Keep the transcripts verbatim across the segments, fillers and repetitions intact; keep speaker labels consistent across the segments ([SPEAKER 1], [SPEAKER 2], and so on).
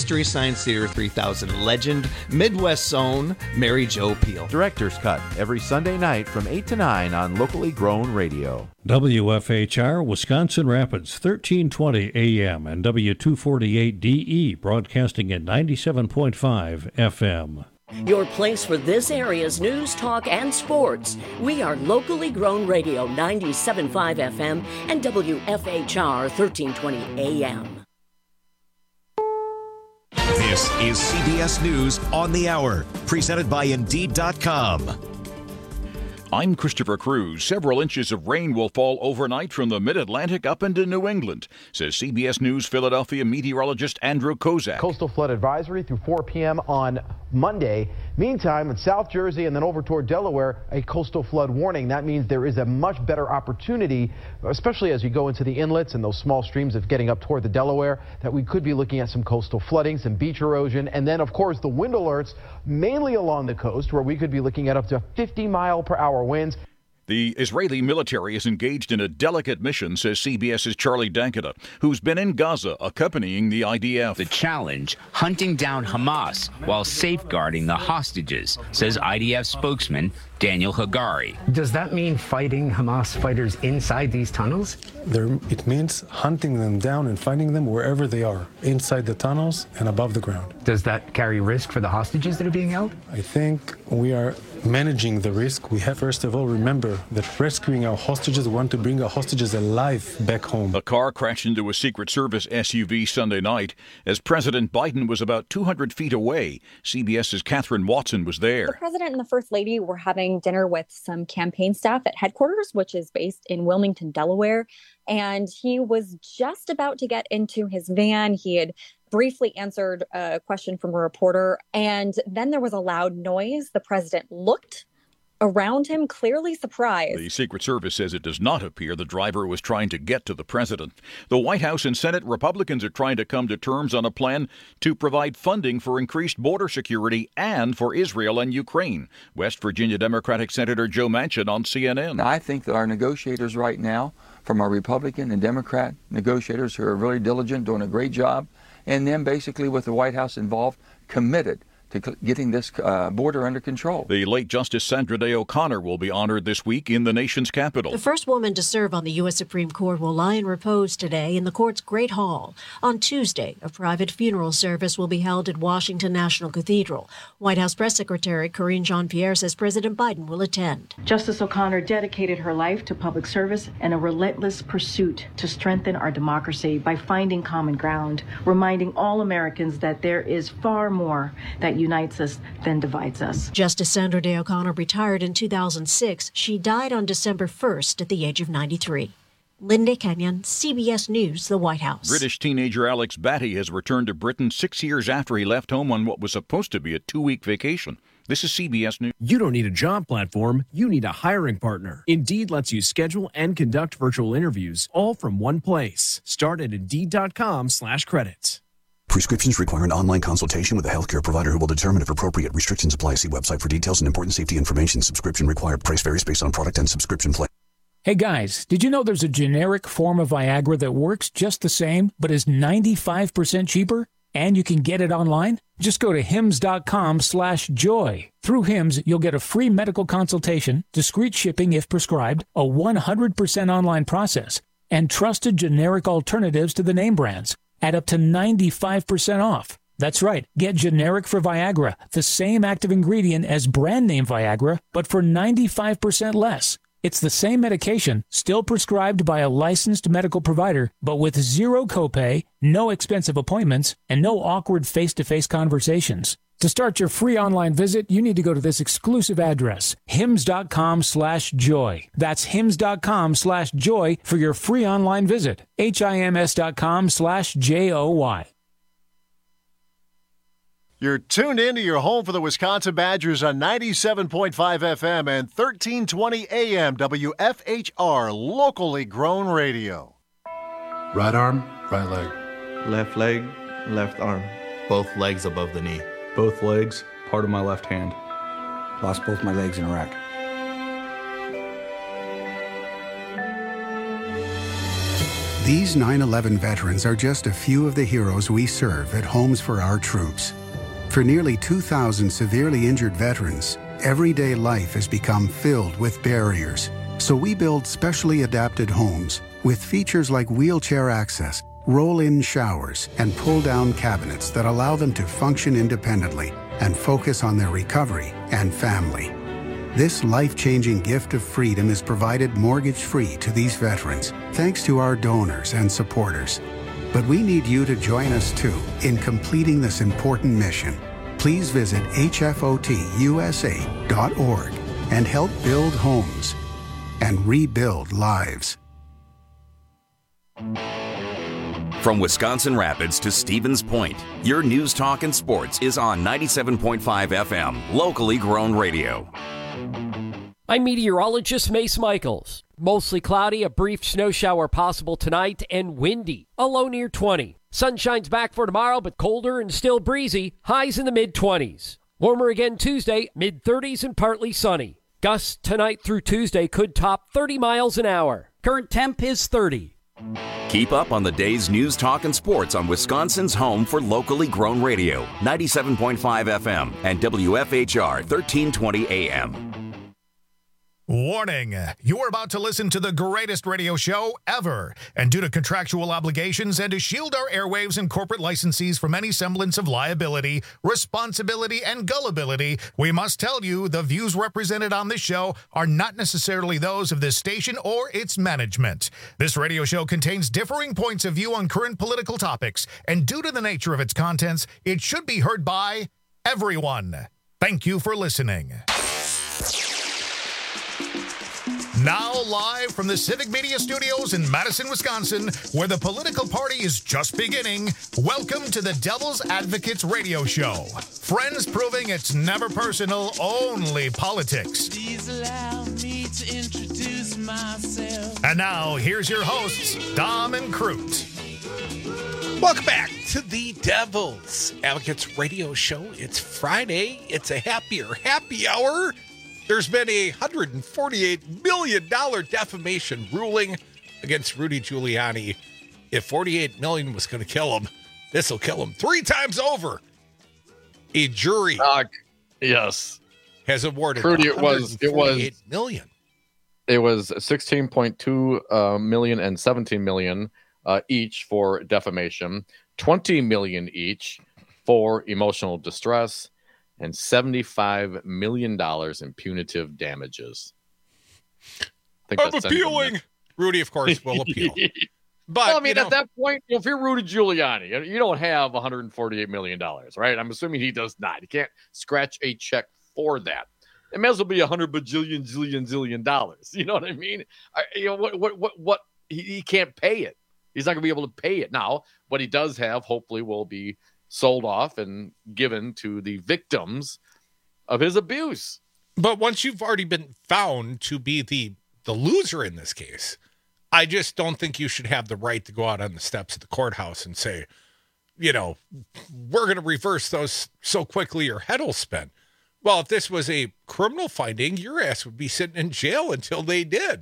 [SPEAKER 1] Mystery Science Theater three thousand legend, Midwest's own Mary Jo Pehl.
[SPEAKER 2] Director's Cut, every Sunday night from eight to nine on locally grown radio.
[SPEAKER 3] W F H R, Wisconsin Rapids, thirteen twenty A M and W two forty-eight D E, broadcasting at ninety-seven point five F M.
[SPEAKER 4] Your place for this area's news, talk, and sports. We are locally grown radio, ninety-seven point five F M and W F H R, thirteen twenty A M.
[SPEAKER 5] This is C B S News on the Hour, presented by Indeed dot com.
[SPEAKER 6] I'm Christopher Cruz. Several inches of rain will fall overnight from the mid-Atlantic up into New England, says C B S News Philadelphia meteorologist Andrew Kozak.
[SPEAKER 7] Coastal flood advisory through four p.m. on Monday. Meantime, in South Jersey and then over toward Delaware, a coastal flood warning. That means there is a much better opportunity, especially as you go into the inlets and those small streams of getting up toward the Delaware, that we could be looking at some coastal flooding, some beach erosion, and then, of course, the wind alerts, mainly along the coast, where we could be looking at up to fifty mile per hour winds.
[SPEAKER 6] The Israeli military is engaged in a delicate mission, says CBS's Charlie Dankata, who's been in Gaza accompanying the I D F.
[SPEAKER 8] The challenge, hunting down Hamas while safeguarding the hostages, says I D F spokesman Daniel Hagari.
[SPEAKER 9] Does that mean fighting Hamas fighters inside these tunnels?
[SPEAKER 10] There, it means hunting them down and finding them wherever they are, inside the tunnels and above the ground.
[SPEAKER 9] Does that carry risk for the hostages that are being held?
[SPEAKER 10] I think we are managing the risk. We have, first of all, remember that rescuing our hostages, we want to bring our hostages alive back home.
[SPEAKER 6] A car crashed into a Secret Service S U V Sunday night as President Biden was about two hundred feet away. CBS's Catherine Watson was there.
[SPEAKER 11] The president and the first lady were having dinner with some campaign staff at headquarters, which is based in Wilmington, Delaware. And he was just about to get into his van. He had briefly answered a question from a reporter, and then there was a loud noise. The president looked around him, clearly surprised.
[SPEAKER 6] The Secret Service says it does not appear the driver was trying to get to the president. The White House and Senate Republicans are trying to come to terms on a plan to provide funding for increased border security and for Israel and Ukraine. West Virginia Democratic Senator Joe Manchin on C N N.
[SPEAKER 12] I think that our negotiators right now, from our Republican and Democrat negotiators who are really diligent, doing a great job, and then basically with the White House involved, committed to getting this uh, border under control.
[SPEAKER 6] The late Justice Sandra Day O'Connor will be honored this week in the nation's capital.
[SPEAKER 13] The first woman to serve on the U S Supreme Court will lie in repose today in the court's Great Hall. On Tuesday, a private funeral service will be held at Washington National Cathedral. White House Press Secretary Karine Jean-Pierre says President Biden will attend.
[SPEAKER 14] Justice O'Connor dedicated her life to public service and a relentless pursuit to strengthen our democracy by finding common ground, reminding all Americans that there is far more that unites us than divides us.
[SPEAKER 13] Justice Sandra Day O'Connor retired in two thousand six. She died on December first at the age of ninety-three. Linda Kenyon, C B S News, the White House.
[SPEAKER 6] British teenager Alex Batty has returned to Britain six years after he left home on what was supposed to be a two-week vacation. This is C B S News.
[SPEAKER 15] You don't need a job platform. You need a hiring partner. Indeed lets you schedule and conduct virtual interviews all from one place. Start at Indeed.com slash credits.
[SPEAKER 16] Prescriptions require an online consultation with a healthcare provider who will determine if appropriate. Restrictions apply. See website for details and important safety information. Subscription required. Price varies based on product and subscription plan.
[SPEAKER 17] Hey guys, did you know there's a generic form of Viagra that works just the same, but is ninety-five percent cheaper? And you can get it online? Just go to hims.com slash joy. Through Hims, you'll get a free medical consultation, discreet shipping if prescribed, a one hundred percent online process, and trusted generic alternatives to the name brands at up to ninety-five percent off. That's right. Get generic for Viagra, the same active ingredient as brand name Viagra, but for ninety-five percent less. It's the same medication, still prescribed by a licensed medical provider, but with zero copay, no expensive appointments, and no awkward face-to-face conversations. To start your free online visit, you need to go to this exclusive address, hims.com slash joy. That's hims.com slash joy for your free online visit. H-I-M-S.com slash J-O-Y.
[SPEAKER 18] You're tuned in to your home for the Wisconsin Badgers on ninety-seven point five F M and thirteen twenty A M W F H R, locally grown radio.
[SPEAKER 19] Right arm, right leg.
[SPEAKER 20] Left leg, left arm.
[SPEAKER 19] Both legs above the knee.
[SPEAKER 20] Both legs, part of my left hand.
[SPEAKER 21] Lost both my legs in Iraq.
[SPEAKER 1] These nine eleven veterans are just a few of the heroes we serve at Homes for Our Troops. For nearly two thousand severely injured veterans, everyday life has become filled with barriers. So we build specially adapted homes with features like wheelchair access, roll-in showers, and pull-down cabinets that allow them to function independently and focus on their recovery and family. This life-changing gift of freedom is provided mortgage-free to these veterans, thanks to our donors and supporters. But we need you to join us, too, in completing this important mission. Please visit H F O T U S A dot org and help build homes and rebuild lives.
[SPEAKER 22] From Wisconsin Rapids to Stevens Point, your news, talk, and sports is on ninety-seven point five F M, locally grown radio.
[SPEAKER 23] I'm meteorologist Mace Michaels. Mostly cloudy, a brief snow shower possible tonight, and windy, a low near twenty. Sun shines back for tomorrow, but colder and still breezy, highs in the mid-twenties. Warmer again Tuesday, mid-thirties and partly sunny. Gusts tonight through Tuesday could top thirty miles an hour. Current temp is thirty.
[SPEAKER 22] Keep up on the day's news, talk, and sports on Wisconsin's home for locally grown radio, ninety-seven point five F M and W F H R thirteen twenty A M.
[SPEAKER 24] Warning, you're about to listen to the greatest radio show ever. And due to contractual obligations and to shield our airwaves and corporate licensees from any semblance of liability, responsibility, and gullibility, we must tell you the views represented on this show are not necessarily those of this station or its management. This radio show contains differing points of view on current political topics, and due to the nature of its contents, it should be heard by everyone. Thank you for listening. Now live from the Civic Media Studios in Madison, Wisconsin, where the political party is just beginning, welcome to the Devil's Advocates Radio Show. Friends proving it's never personal, only politics.
[SPEAKER 25] Please allow me to introduce myself.
[SPEAKER 24] And now, here's your hosts, Dom and Crute.
[SPEAKER 26] Welcome back to the Devil's Advocates Radio Show. It's Friday. It's a happier happy hour. There's been a one hundred forty-eight million dollars defamation ruling against Rudy Giuliani. If forty-eight million dollars was going to kill him, this will kill him three times over. A jury
[SPEAKER 27] uh, yes.
[SPEAKER 26] has awarded
[SPEAKER 27] Rudy, it was it was
[SPEAKER 26] million.
[SPEAKER 27] It was sixteen point two uh, million and seventeen million uh, each for defamation, twenty million each for emotional distress, and seventy-five million dollars in punitive damages.
[SPEAKER 26] I think I'm appealing. Rudy, of course, will appeal. But
[SPEAKER 27] well, I mean,
[SPEAKER 26] you know,
[SPEAKER 27] at that point, if you're Rudy Giuliani, you don't have one hundred forty-eight million dollars, right? I'm assuming he does not. He can't scratch a check for that. It may as well be one hundred bajillion, zillion, zillion dollars. You know what I mean? I, you know, what, what, what, what he, he can't pay it. He's not going to be able to pay it. Now, what he does have, hopefully, will be sold off and given to the victims of his abuse.
[SPEAKER 26] But once you've already been found to be the, the loser in this case, I just don't think you should have the right to go out on the steps of the courthouse and say, you know, we're going to reverse those so quickly your head will spin. Well, if this was a criminal finding, your ass would be sitting in jail until they did.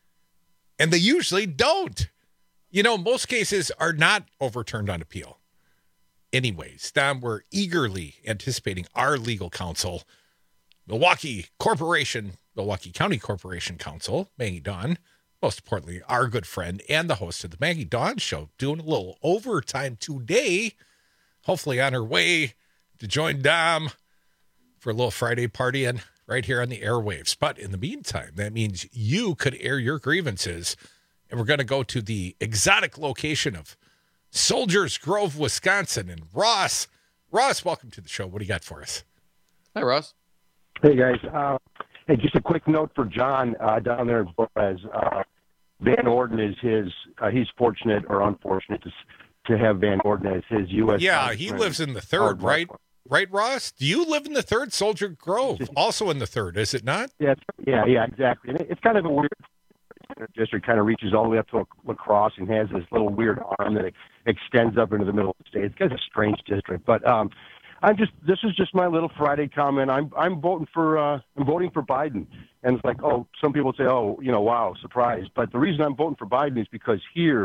[SPEAKER 26] And they usually don't. You know, most cases are not overturned on appeal. Anyways, Tom, we're eagerly anticipating our legal counsel, Milwaukee Corporation, Milwaukee County Corporation Counsel, Maggie Dawn, most importantly, our good friend and the host of the Maggie Dawn Show, doing a little overtime today, hopefully on her way to join Dom for a little Friday partying right here on the airwaves. But in the meantime, that means you could air your grievances, and we're going to go to the exotic location of Soldiers Grove, Wisconsin, and Ross. Ross, welcome to the show. What do you got for us?
[SPEAKER 27] Hi, Ross.
[SPEAKER 28] Hey, guys. Uh, hey, just a quick note for John uh, down there in Boaz. Uh, Van Orden is his, uh, he's fortunate or unfortunate to, to have Van Orden as his U S
[SPEAKER 26] Yeah, he lives in the third, right? Right, Ross? Do you live in the third? Soldier Grove, also in the third, is it not?
[SPEAKER 28] Yeah, yeah, yeah, exactly. And it's kind of a weird district, kind of reaches all the way up to La Crosse and has this little weird arm that extends up into the middle of the state. It's kind of a strange district, but um, I'm just this is just my little Friday comment. I'm I'm voting for uh, I'm voting for Biden, and it's like, oh, some people say, oh, you know, wow, surprise. But the reason I'm voting for Biden is because here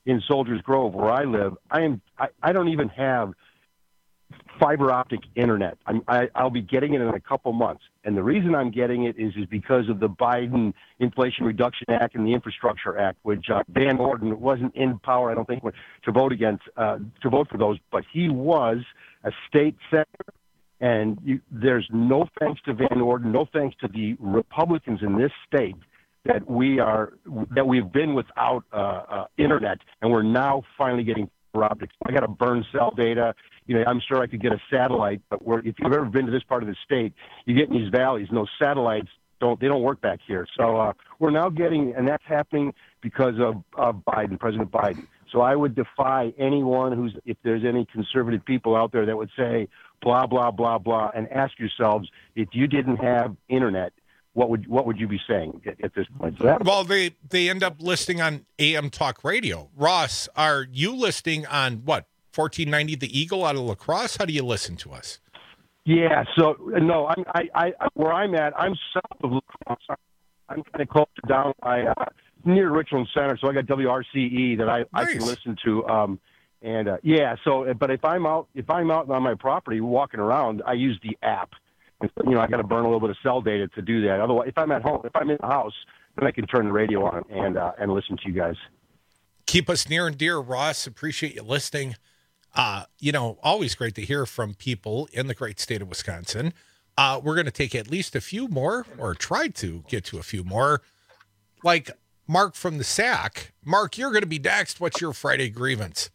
[SPEAKER 28] in Soldiers Grove, where I live, I am I, I don't even have fiber optic internet. I'm, I, I'll be getting it in a couple months. And the reason I'm getting it is, is because of the Biden Inflation Reduction Act and the Infrastructure Act, which uh, Van Orden wasn't in power, I don't think, to vote against, uh, to vote for those, but he was a state senator. And you, there's no thanks to Van Orden, no thanks to the Republicans in this state that we are, that we've been without uh, uh, internet, and we're now finally getting fiber optics. I got to burn cell data. You know, I'm sure I could get a satellite, but we're, if you've ever been to this part of the state, you get in these valleys, and those satellites don't they don't work back here. So uh, we're now getting, and that's happening because of, of Biden, President Biden. So I would defy anyone who's, if there's any conservative people out there that would say blah blah blah blah, and ask yourselves, if you didn't have internet, what would what would you be saying at, at this point? So that,
[SPEAKER 26] well, they they end up listing on A M Talk Radio. Ross, are you listing on what? fourteen ninety The Eagle out of La Crosse? How do you listen to us?
[SPEAKER 28] Yeah, so no, I'm I, I where I'm at. I'm south of La Crosse. I'm kind of close to down by uh, near Richland Center, so I got W R C E that I, nice. I can listen to. Um, and uh, yeah, so but if I'm out if I'm out on my property walking around, I use the app. And, you know, I got to burn a little bit of cell data to do that. Otherwise, if I'm at home, if I'm in the house, then I can turn the radio on and uh, and listen to you guys.
[SPEAKER 26] Keep us near and dear, Ross. Appreciate you listening. Uh, you know, always great to hear from people in the great state of Wisconsin. Uh, we're going to take at least a few more, or try to get to a few more, like Mark from the Sack. Mark, you're going to be next. What's your Friday grievance?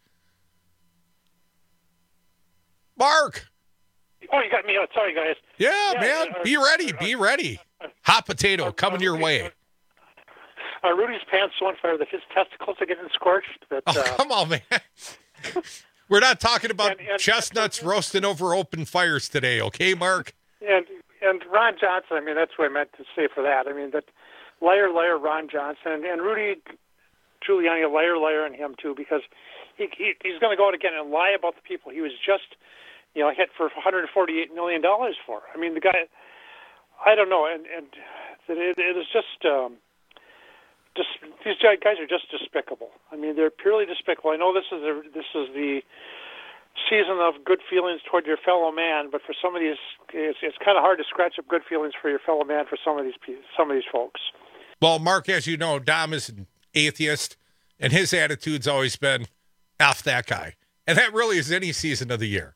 [SPEAKER 26] Mark!
[SPEAKER 2] Oh, you got me out. Sorry, guys.
[SPEAKER 26] Yeah,
[SPEAKER 2] yeah
[SPEAKER 26] man.
[SPEAKER 2] Uh,
[SPEAKER 26] be ready. Be ready. Hot potato
[SPEAKER 2] uh,
[SPEAKER 26] coming
[SPEAKER 2] uh,
[SPEAKER 26] your
[SPEAKER 2] Rudy,
[SPEAKER 26] way.
[SPEAKER 2] Uh, Rudy's pants so on fire that his testicles are getting scorched. But,
[SPEAKER 26] oh,
[SPEAKER 2] uh,
[SPEAKER 26] come on, man. We're not talking about
[SPEAKER 2] and, and,
[SPEAKER 26] chestnuts and, roasting over open fires today, okay, Mark?
[SPEAKER 2] And and Ron Johnson, I mean, that's what I meant to say for that. I mean, that liar, liar, Ron Johnson, and, and Rudy Giuliani, a liar, liar, and him too, because he, he he's going to go out again and lie about the people he was just, you know, hit for one hundred forty-eight million dollars for. I mean, the guy, I don't know, and and it, it is just. Um, Just, these guys are just despicable. I mean, they're purely despicable. I know this is the, this is the season of good feelings toward your fellow man, but for some of these, it's, it's kind of hard to scratch up good feelings for your fellow man for some of these some of these folks.
[SPEAKER 26] Well, Mark, as you know, Dom is an atheist, and his attitude's always been, F that guy. And that really is any season of the year.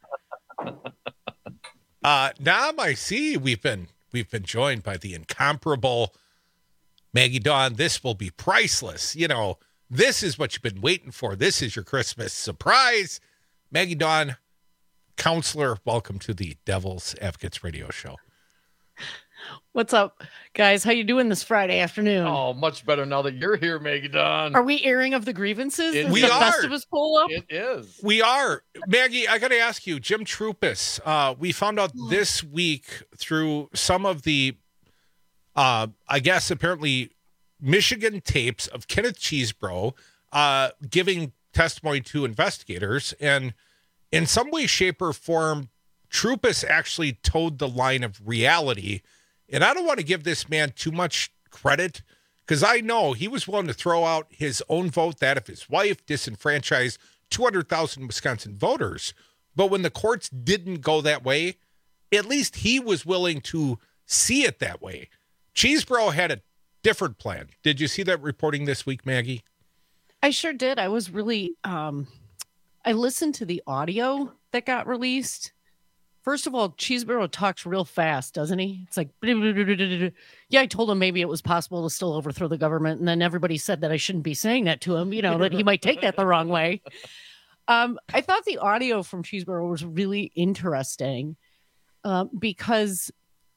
[SPEAKER 26] uh, Dom, I see we've been we've been joined by the incomparable Maggie Dawn. This will be priceless. You know, this is what you've been waiting for. This is your Christmas surprise. Maggie Dawn, counselor, welcome to the Devil's Advocates Radio Show.
[SPEAKER 3] What's up, guys? How you doing this Friday afternoon?
[SPEAKER 27] Oh, much better now that you're here, Maggie Dawn.
[SPEAKER 3] Are we airing of the grievances?
[SPEAKER 26] It,
[SPEAKER 3] is
[SPEAKER 26] we
[SPEAKER 3] the
[SPEAKER 26] are.
[SPEAKER 3] Festivus pull up?
[SPEAKER 27] It is.
[SPEAKER 26] We are. Maggie, I got to ask you, Jim Troupis, uh, we found out this week through some of the Uh, I guess apparently Michigan tapes of Kenneth Chesebro uh, giving testimony to investigators, and in some way, shape, or form, Troupis actually towed the line of reality. And I don't want to give this man too much credit, because I know he was willing to throw out his own vote, that of his wife, disenfranchise two hundred thousand Wisconsin voters. But when the courts didn't go that way, at least he was willing to see it that way. Chesebro had a different plan. Did you see that reporting this week, Maggie?
[SPEAKER 3] I sure did. I was really, um, I listened to the audio that got released. First of all, Chesebro talks real fast, doesn't he? It's like, yeah, I told him maybe it was possible to still overthrow the government. And then everybody said that I shouldn't be saying that to him, you know, that he might take that the wrong way. Um, I thought the audio from Chesebro was really interesting uh, because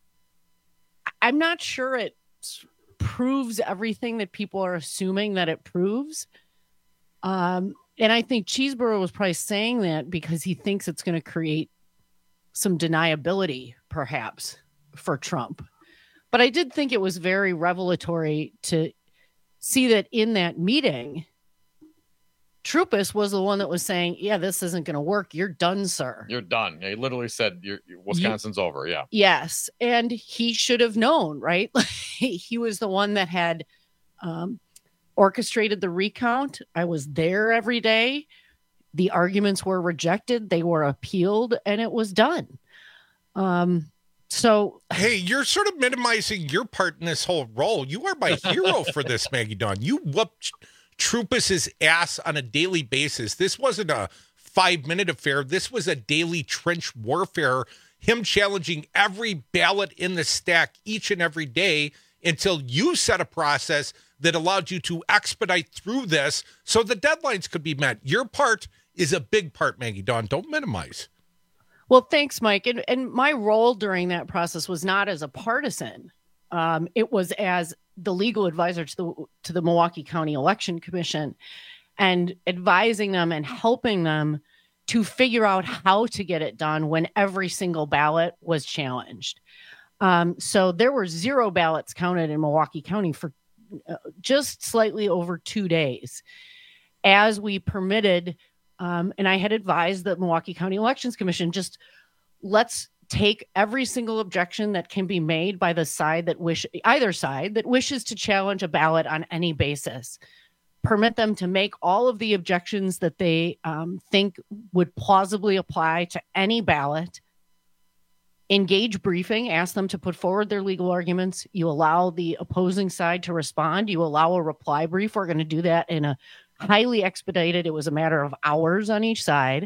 [SPEAKER 3] I'm not sure it proves everything that people are assuming that it proves. Um, and I think Chesebro was probably saying that because he thinks it's going to create some deniability, perhaps, for Trump. But I did think it was very revelatory to see that in that meeting, Troupis was the one that was saying, yeah, this isn't going to work. You're done, sir.
[SPEAKER 27] You're done. Yeah, he literally said, You're, Wisconsin's you, over. Yeah.
[SPEAKER 3] Yes. And he should have known, right? He was the one that had um, orchestrated the recount. I was there every day. The arguments were rejected. They were appealed, and it was done. Um, so,
[SPEAKER 26] hey, you're sort of minimizing your part in this whole role. You are my hero for this, Maggie Dawn. You whooped Troupas's ass on a daily basis. This wasn't a five-minute affair. This was a daily trench warfare, him challenging every ballot in the stack each and every day until you set a process that allowed you to expedite through this so the deadlines could be met. Your part is a big part, Maggie Dawn. Don't minimize.
[SPEAKER 3] Well, thanks, Mike. And, and my role during that process was not as a partisan. Um, it was as the legal advisor to the to the Milwaukee County Election Commission, and advising them and helping them to figure out how to get it done when every single ballot was challenged. Um, so there were zero ballots counted in Milwaukee County for uh, just slightly over two days as we permitted. Um, and I had advised the Milwaukee County Elections Commission, just let's take every single objection that can be made by the side that wish, either side that wishes to challenge a ballot on any basis. Permit them to make all of the objections that they um, think would plausibly apply to any ballot. Engage briefing, ask them to put forward their legal arguments. You allow the opposing side to respond. You allow a reply brief. We're going to do that in a highly expedited. It was a matter of hours on each side.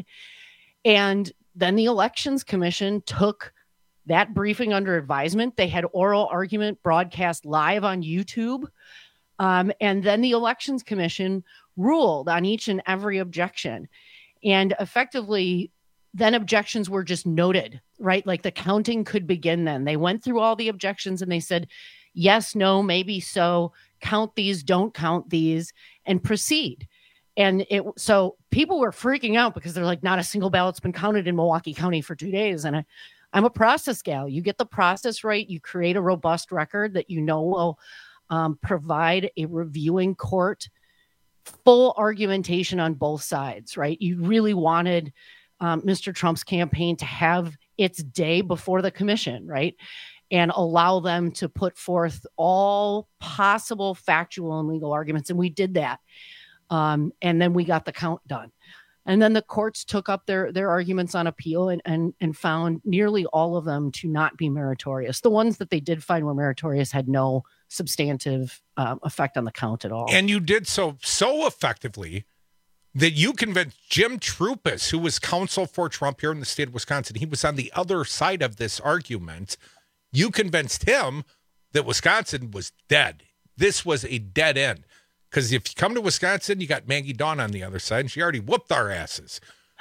[SPEAKER 3] And then the Elections Commission took that briefing under advisement. They had oral argument broadcast live on YouTube. Um, and then the Elections Commission ruled on each and every objection. And effectively, then objections were just noted, right? Like the counting could begin then. They went through all the objections and they said, yes, no, maybe so, count these, don't count these, and proceed. And it so people were freaking out because they're like, not a single ballot's been counted in Milwaukee County for two days. And I, I'm a process gal. You get the process right. You create a robust record that you know will um, provide a reviewing court full argumentation on both sides, right? You really wanted um, Mister Trump's campaign to have its day before the commission, right? And allow them to put forth all possible factual and legal arguments. And we did that. Um, and then we got the count done. And then the courts took up their their arguments on appeal and, and, and found nearly all of them to not be meritorious. The ones that they did find were meritorious had no substantive um, effect on the count at all.
[SPEAKER 26] And you did so so effectively that you convinced Jim Troupas, who was counsel for Trump here in the state of Wisconsin. He was on the other side of this argument. You convinced him that Wisconsin was dead. This was a dead end. Because if you come to Wisconsin, you got Maggie Dawn on the other side, and she already whooped our asses.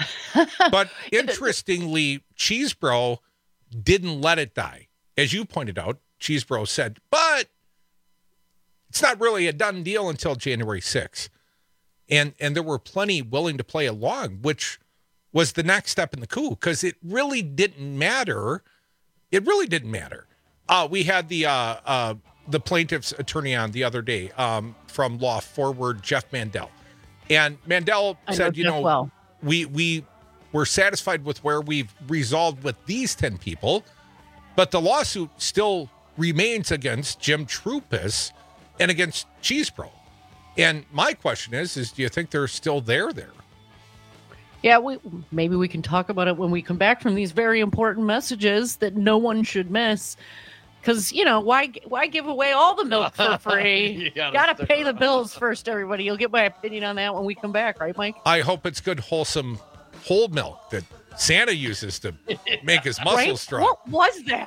[SPEAKER 26] But interestingly, Cheesebro didn't let it die. As you pointed out, Cheesebro said, but it's not really a done deal until January sixth. And and there were plenty willing to play along, which was the next step in the coup, because it really didn't matter. It really didn't matter. Uh, we had the uh, uh, the plaintiff's attorney on the other day um, from Law Forward, Jeff Mandel. And Mandel
[SPEAKER 3] I
[SPEAKER 26] said,
[SPEAKER 3] know
[SPEAKER 26] you
[SPEAKER 3] Jeff
[SPEAKER 26] know,
[SPEAKER 3] well.
[SPEAKER 26] we we were satisfied with where we've resolved with these ten people, but the lawsuit still remains against Jim Troupas and against Cheesebro. And my question is, is do you think they're still there there?
[SPEAKER 3] Yeah, we maybe we can talk about it when we come back from these very important messages that no one should miss. Because, you know, why why give away all the milk for free?
[SPEAKER 27] You
[SPEAKER 3] you
[SPEAKER 27] gotta
[SPEAKER 3] got to
[SPEAKER 27] stick
[SPEAKER 3] pay the
[SPEAKER 27] around.
[SPEAKER 3] bills first, everybody. You'll get my opinion on that when we come back, right, Mike?
[SPEAKER 26] I hope it's good, wholesome, whole milk that Santa uses to make his muscles
[SPEAKER 3] Right?
[SPEAKER 26] strong.
[SPEAKER 3] What was that?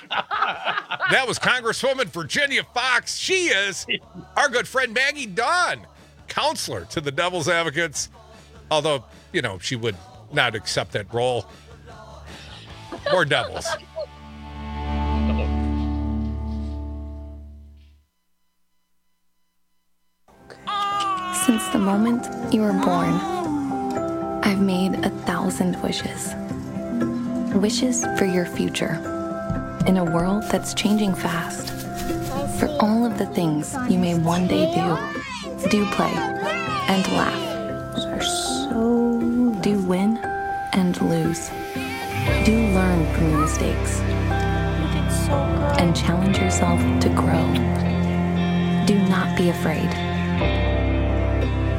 [SPEAKER 26] That was Congresswoman Virginia Fox. She is our good friend Maggie Dawn, counselor to the Devil's Advocates. Although, you know, she would not accept that role. More devils.
[SPEAKER 4] Since the moment you were born, I've made a thousand wishes. Wishes for your future. In a world that's changing fast. For all of the things you may one day do. Do play and laugh. So do win and lose. Do learn from your mistakes. And challenge yourself to grow. Do not be afraid.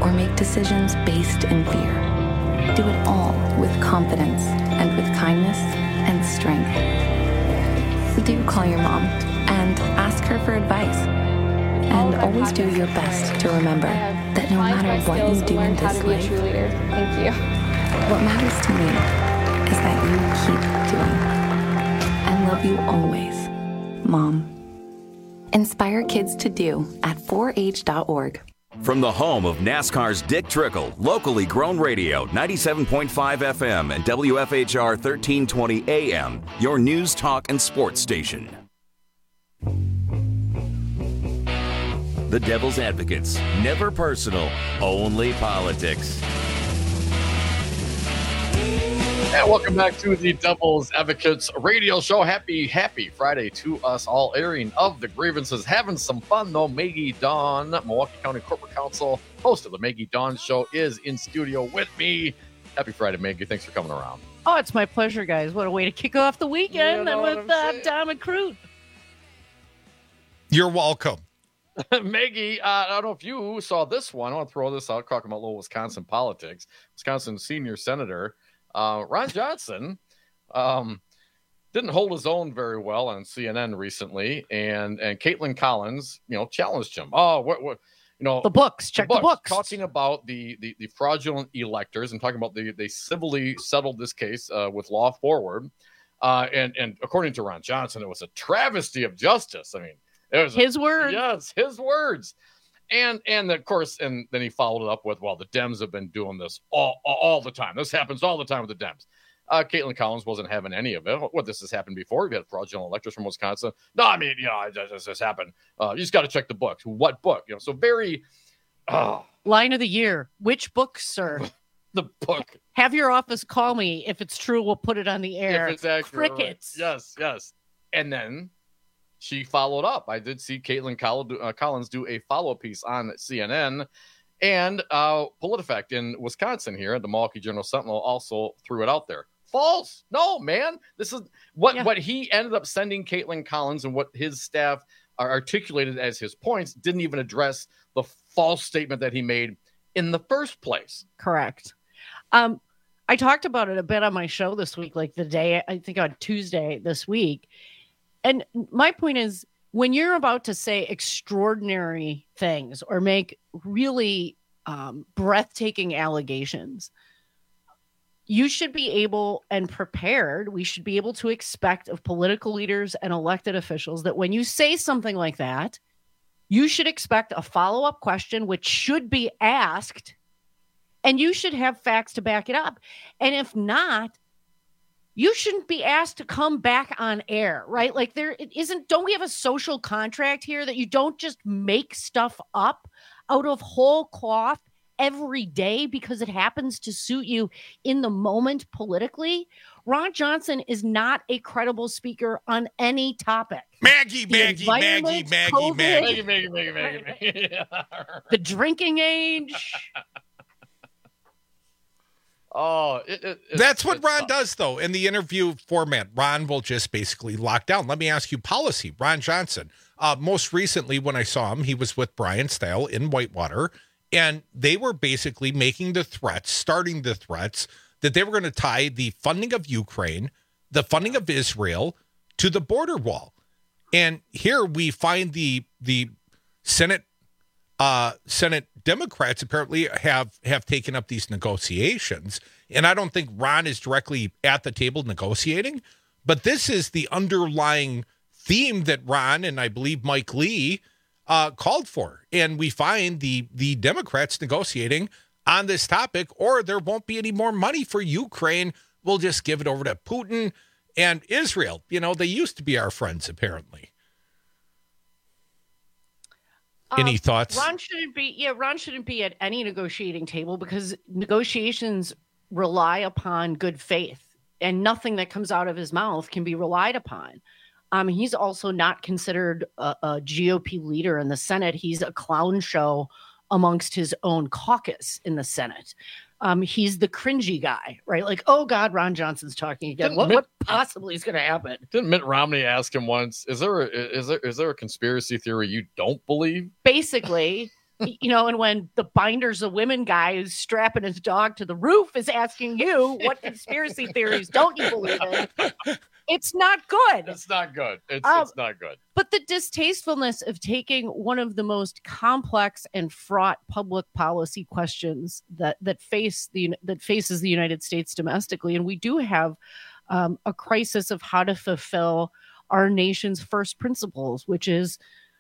[SPEAKER 4] or make decisions based in fear. Do it all with confidence and with kindness and strength. Do call your mom and ask her for advice. And always do your best to remember that no matter what you do in this life, thank you. What matters to me is that you keep doing. And love you always, Mom. Inspire kids to do at four H dot org.
[SPEAKER 22] From the home of NASCAR's Dick Trickle, locally grown radio, ninety-seven point five F M and W F H R thirteen twenty A M, your news, talk, and sports station. The Devil's Advocates, never personal, only politics.
[SPEAKER 27] And welcome back to the Devil's Advocates radio show. Happy, happy Friday to us all. Airing of the grievances. Having some fun, though. Maggie Dawn, Milwaukee County Corporate Counsel, host of the Maggie Dawn Show, is in studio with me. Happy Friday, Maggie. Thanks for coming around.
[SPEAKER 3] Oh, it's my pleasure, guys. What a way to kick off the weekend.
[SPEAKER 27] You know
[SPEAKER 3] with uh, Don McCroot.
[SPEAKER 26] You're welcome.
[SPEAKER 27] Maggie, uh, I don't know if you saw this one. I want to throw this out, talking about little Wisconsin politics. Wisconsin senior senator uh, Ron Johnson um, didn't hold his own very well on C N N recently, and and Caitlin Collins, you know, challenged him. Oh, what, what you know,
[SPEAKER 3] the books, check the books, the books.
[SPEAKER 27] Talking about the, the the fraudulent electors and talking about the they civilly settled this case uh, with Law Forward, uh, and and according to Ron Johnson, it was a travesty of justice. I mean. It was
[SPEAKER 3] his
[SPEAKER 27] a,
[SPEAKER 3] words.
[SPEAKER 27] Yes, his words. And and of course, and then he followed it up with, well, the Dems have been doing this all, all, all the time. This happens all the time with the Dems. Uh, Caitlin Collins wasn't having any of it. What, this has happened before? We've had fraudulent electors from Wisconsin. No, I mean, you know, it just, just happened. Uh, you just got to check the books. What book? You know, so very... Uh,
[SPEAKER 3] Line of the year. Which book, sir?
[SPEAKER 27] The book.
[SPEAKER 3] Have your office call me. If it's true, we'll put it on the air.
[SPEAKER 27] If it's accurate.
[SPEAKER 3] Crickets.
[SPEAKER 27] Right. Yes, yes. And then... she followed up. I did see Caitlin Collins do a follow-up piece on C N N, and uh, PolitiFact in Wisconsin here, the Milwaukee Journal Sentinel also threw it out there. False. No, man. This is what, yeah. what he ended up sending Caitlin Collins and what his staff are articulated as his points didn't even address the false statement that he made in the first place.
[SPEAKER 3] Correct. Um, I talked about it a bit on my show this week, like the day, I think on Tuesday this week. And my point is, when you're about to say extraordinary things or make really um, breathtaking allegations, you should be able and prepared. We should be able to expect of political leaders and elected officials that when you say something like that, you should expect a follow-up question, which should be asked, and you should have facts to back it up. And if not, you shouldn't be asked to come back on air, right? Like there it isn't, don't we have a social contract here that you don't just make stuff up out of whole cloth every day because it happens to suit you in the moment politically? Ron Johnson is not a credible speaker on any topic.
[SPEAKER 26] Maggie, Maggie, Maggie, Maggie, Maggie,
[SPEAKER 27] Maggie, Maggie, Maggie, Maggie, Maggie.
[SPEAKER 3] The drinking age.
[SPEAKER 27] Oh, it, it, it,
[SPEAKER 26] that's what Ron tough. does, though. In the interview format, Ron will just basically lock down. Let me ask you policy. Ron Johnson, uh, most recently when I saw him, he was with Brian Style in Whitewater, and they were basically making the threats, starting the threats, that they were going to tie the funding of Ukraine, the funding of Israel, to the border wall. And here we find the the Senate Uh, Senate Democrats apparently have, have taken up these negotiations. And I don't think Ron is directly at the table negotiating, but this is the underlying theme that Ron and I believe Mike Lee uh, called for. And we find the, the Democrats negotiating on this topic, or there won't be any more money for Ukraine. We'll just give it over to Putin and Israel. You know, they used to be our friends, apparently. Any
[SPEAKER 3] um,
[SPEAKER 26] thoughts?
[SPEAKER 3] Ron shouldn't be, yeah, Ron shouldn't be at any negotiating table because negotiations rely upon good faith, and nothing that comes out of his mouth can be relied upon. Um, he's also not considered a, a G O P leader in the Senate. He's a clown show amongst his own caucus in the Senate. Um, he's the cringy guy, right? Like, oh God, Ron Johnson's talking again. What, Mitt, what possibly is going to happen?
[SPEAKER 27] Didn't Mitt Romney ask him once, is there, a, is there is there a conspiracy theory you don't believe?
[SPEAKER 3] Basically, You know, and when the Binders of Women guy who's strapping his dog to the roof is asking you, what conspiracy theories don't you believe in? It's not good.
[SPEAKER 27] It's not good. It's,
[SPEAKER 3] Um,
[SPEAKER 27] it's not good.
[SPEAKER 3] But the distastefulness of taking one of the most complex and fraught public policy questions that that face the that faces the United States domestically, and we do have um, a crisis of how to fulfill our nation's first principles, which is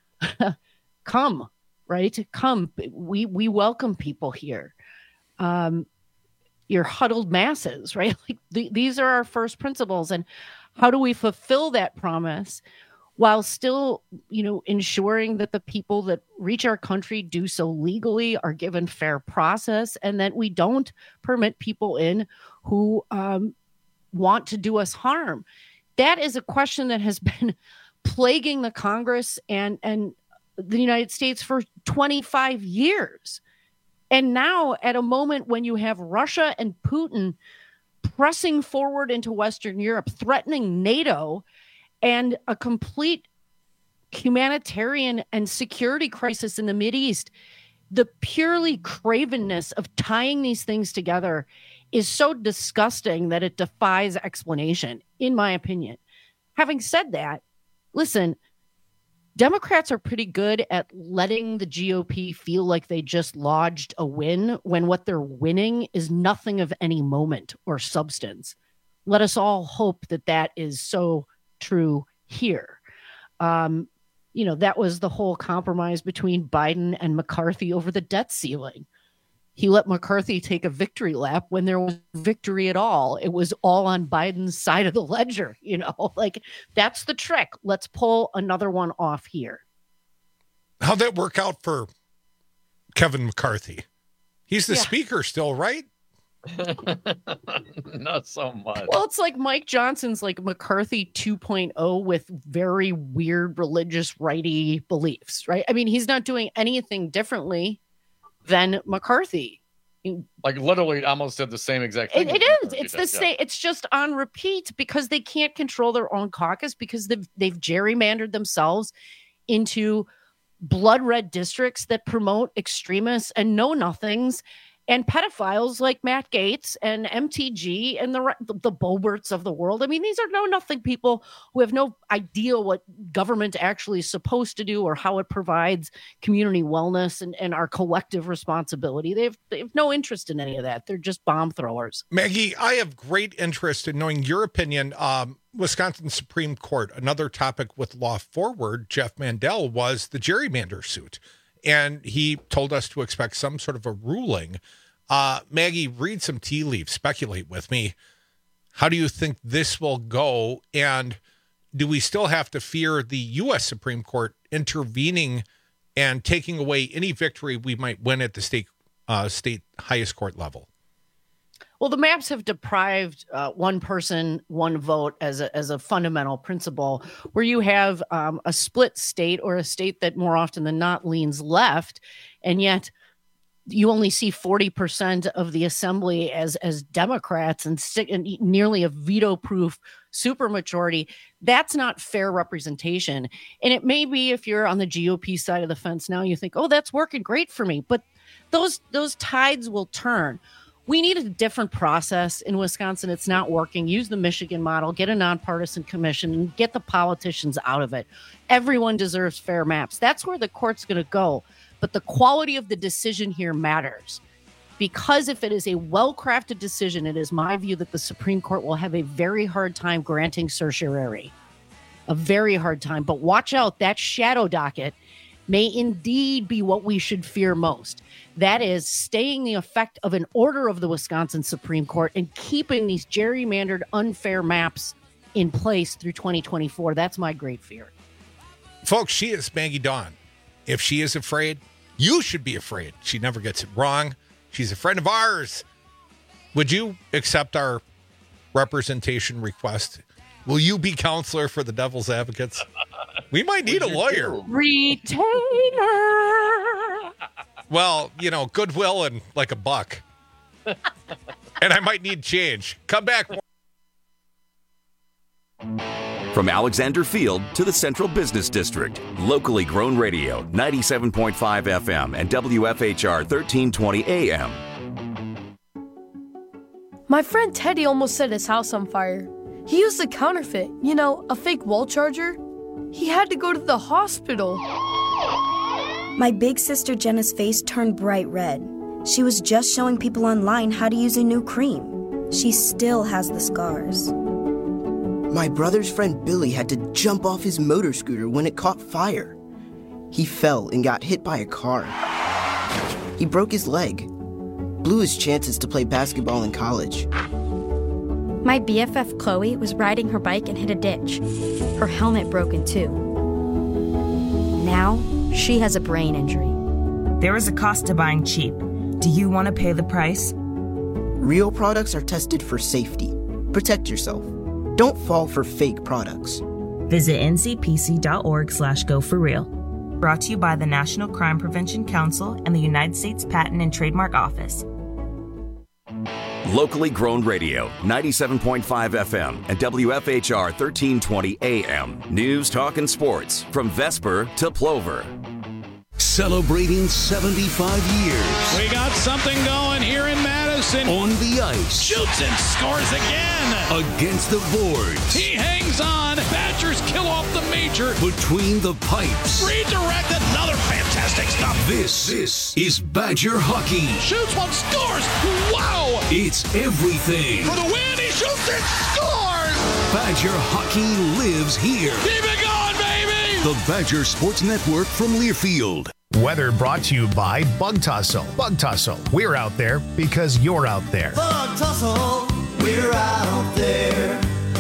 [SPEAKER 3] come, right? Come. We we welcome people here. Um, your huddled masses, right? Like the, these are our first principles, and how do we fulfill that promise while still, you know, ensuring that the people that reach our country do so legally, are given fair process, and that we don't permit people in who um, want to do us harm? That is a question that has been plaguing the Congress and and the United States for twenty-five years. And now, at a moment when you have Russia and Putin pressing forward into Western Europe, threatening NATO, and a complete humanitarian and security crisis in the Mideast, the purely cravenness of tying these things together is so disgusting that it defies explanation, in my opinion. Having said that, listen, Democrats are pretty good at letting the G O P feel like they just lodged a win when what they're winning is nothing of any moment or substance. Let us all hope that that is so true here. Um, you know, that was the whole compromise between Biden and McCarthy over the debt ceiling. He let McCarthy take a victory lap when there was victory at all. It was all on Biden's side of the ledger, you know, like that's the trick. Let's pull another one off here.
[SPEAKER 26] How'd that work out for Kevin McCarthy? He's the
[SPEAKER 3] Yeah.
[SPEAKER 26] speaker still, right?
[SPEAKER 27] Not so much.
[SPEAKER 3] Well, it's like Mike Johnson's like McCarthy two point oh with very weird religious righty beliefs, right? I mean, he's not doing anything differently than McCarthy.
[SPEAKER 27] Like literally almost did the same exact thing.
[SPEAKER 3] It, it
[SPEAKER 27] that
[SPEAKER 3] is.
[SPEAKER 27] McCarthy
[SPEAKER 3] It's
[SPEAKER 27] did,
[SPEAKER 3] the
[SPEAKER 27] yeah.
[SPEAKER 3] same. It's just on repeat because they can't control their own caucus because they've they've gerrymandered themselves into blood red districts that promote extremists and know nothings and pedophiles like Matt Gaetz and M T G and the re- the Boberts of the world. I mean, these are know nothing people who have no idea what government actually is supposed to do or how it provides community wellness and, and our collective responsibility. They have, they have no interest in any of that. They're just bomb throwers.
[SPEAKER 26] Maggie, I have great interest in knowing your opinion. Um, Wisconsin Supreme Court, another topic with Law Forward, Jeff Mandel, was the gerrymander suit. And he told us to expect some sort of a ruling. Uh, Maggie, read some tea leaves, speculate with me. How do you think this will go? And do we still have to fear the U S Supreme Court intervening and taking away any victory we might win at the state uh, state highest court level?
[SPEAKER 3] Well, the maps have deprived uh, one person, one vote as a, as a fundamental principle, where you have um, a split state or a state that more often than not leans left, and yet you only see forty percent of the assembly as as Democrats and, st- and nearly a veto-proof supermajority. That's not fair representation. And it may be if you're on the G O P side of the fence now, you think, oh, that's working great for me. But those those tides will turn. We need a different process in Wisconsin. It's not working. Use the Michigan model, get a nonpartisan commission, and get the politicians out of it. Everyone deserves fair maps. That's where the court's going to go. But the quality of the decision here matters. Because if it is a well-crafted decision, it is my view that the Supreme Court will have a very hard time granting certiorari. A very hard time. But watch out, that shadow docket may indeed be what we should fear most. That is staying the effect of an order of the Wisconsin Supreme Court and keeping these gerrymandered, unfair maps in place through twenty twenty-four. That's my great fear.
[SPEAKER 26] Folks, she is Maggie Dawn. If she is afraid, you should be afraid. She never gets it wrong. She's a friend of ours. Would you accept our representation request? Will you be counselor for the Devil's Advocates? We might need a lawyer.
[SPEAKER 3] Retainer.
[SPEAKER 26] Well, you know, goodwill and like a buck. And I might need change. Come back.
[SPEAKER 22] From Alexander Field to the Central Business District, locally grown radio, ninety-seven point five F M and W F H R thirteen twenty A M.
[SPEAKER 5] My friend Teddy almost set his house on fire. He used a counterfeit, you know, a fake wall charger. He had to go to the hospital.
[SPEAKER 7] My big sister Jenna's face turned bright red. She was just showing people online how to use a new cream. She still has the scars.
[SPEAKER 8] My brother's friend Billy had to jump off his motor scooter when it caught fire. He fell and got hit by a car. He broke his leg, blew his chances to play basketball in college.
[SPEAKER 9] My B F F Chloe was riding her bike and hit a ditch. Her helmet broke in two. Now, she has a brain injury.
[SPEAKER 10] There is a cost to buying cheap. Do you want to pay the price?
[SPEAKER 8] Real products are tested for safety. Protect yourself. Don't fall for fake products.
[SPEAKER 10] Visit N C P C dot org slash go for real. Brought to you by the National Crime Prevention Council and the United States Patent and Trademark Office.
[SPEAKER 22] Locally grown radio, ninety-seven point five F M and W F H R thirteen twenty A M. News, talk, and sports from Vesper to Plover.
[SPEAKER 11] Celebrating seventy-five years.
[SPEAKER 12] We got something going here in Madison.
[SPEAKER 11] On the ice.
[SPEAKER 12] Shoots and scores again.
[SPEAKER 11] Against the boards.
[SPEAKER 12] He hangs on. Badgers kill off the major.
[SPEAKER 11] Between the pipes.
[SPEAKER 12] Redirect, another fantastic stop.
[SPEAKER 11] This, this is Badger hockey.
[SPEAKER 12] Shoots one, scores. Wow.
[SPEAKER 11] It's everything.
[SPEAKER 12] For the win, he shoots and scores.
[SPEAKER 11] Badger hockey lives here.
[SPEAKER 12] Keep it going, baby.
[SPEAKER 11] The Badger Sports Network from Learfield.
[SPEAKER 24] Weather brought to you by Bug Tussle. Bug Tussle. We're out there because you're out there.
[SPEAKER 14] Bug Tussle. We're out there.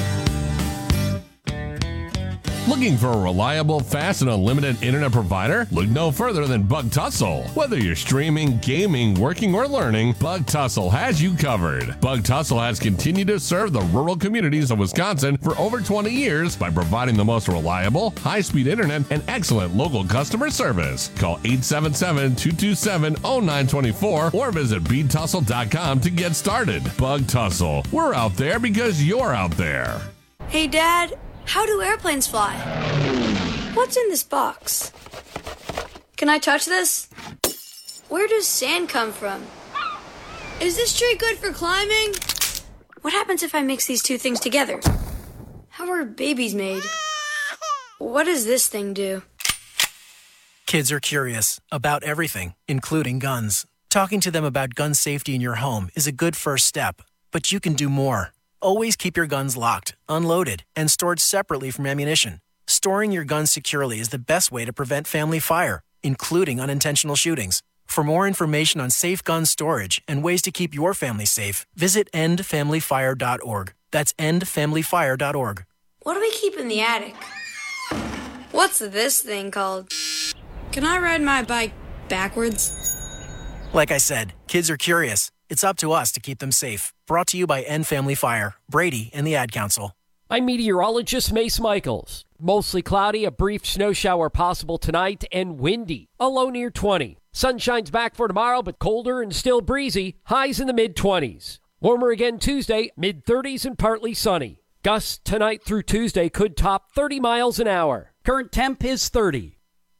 [SPEAKER 29] Looking for a reliable, fast, and unlimited internet provider? Look no further than Bug Tussle. Whether you're streaming, gaming, working, or learning, Bug Tussle has you covered. Bug Tussle has continued to serve the rural communities of Wisconsin for over twenty years by providing the most reliable, high-speed internet and excellent local customer service. Call eight seven seven, two two seven, zero nine two four or visit bead tussle dot com to get started. Bug Tussle. We're out there because you're out there.
[SPEAKER 7] Hey, Dad. How do airplanes fly? What's in this box? Can I touch this? Where does sand come from? Is this tree good for climbing? What happens if I mix these two things together? How are babies made? What does this thing do?
[SPEAKER 30] Kids are curious about everything, including guns. Talking to them about gun safety in your home is a good first step, but you can do more. Always keep your guns locked, unloaded, and stored separately from ammunition. Storing your guns securely is the best way to prevent family fire, including unintentional shootings. For more information on safe gun storage and ways to keep your family safe, visit end family fire dot org. That's end family fire dot org.
[SPEAKER 7] What do we keep in the attic? What's this thing called? Can I ride my bike backwards?
[SPEAKER 30] Like I said, kids are curious. It's up to us to keep them safe. Brought to you by End Family Fire, Brady, and the Ad Council.
[SPEAKER 23] I'm meteorologist Mace Michaels. Mostly cloudy, a brief snow shower possible tonight, and windy. A low near twenty. Sunshine's back for tomorrow, but colder and still breezy. Highs in the mid-twenties. Warmer again Tuesday, mid-thirties and partly sunny. Gusts tonight through Tuesday could top thirty miles an hour. Current temp is thirty.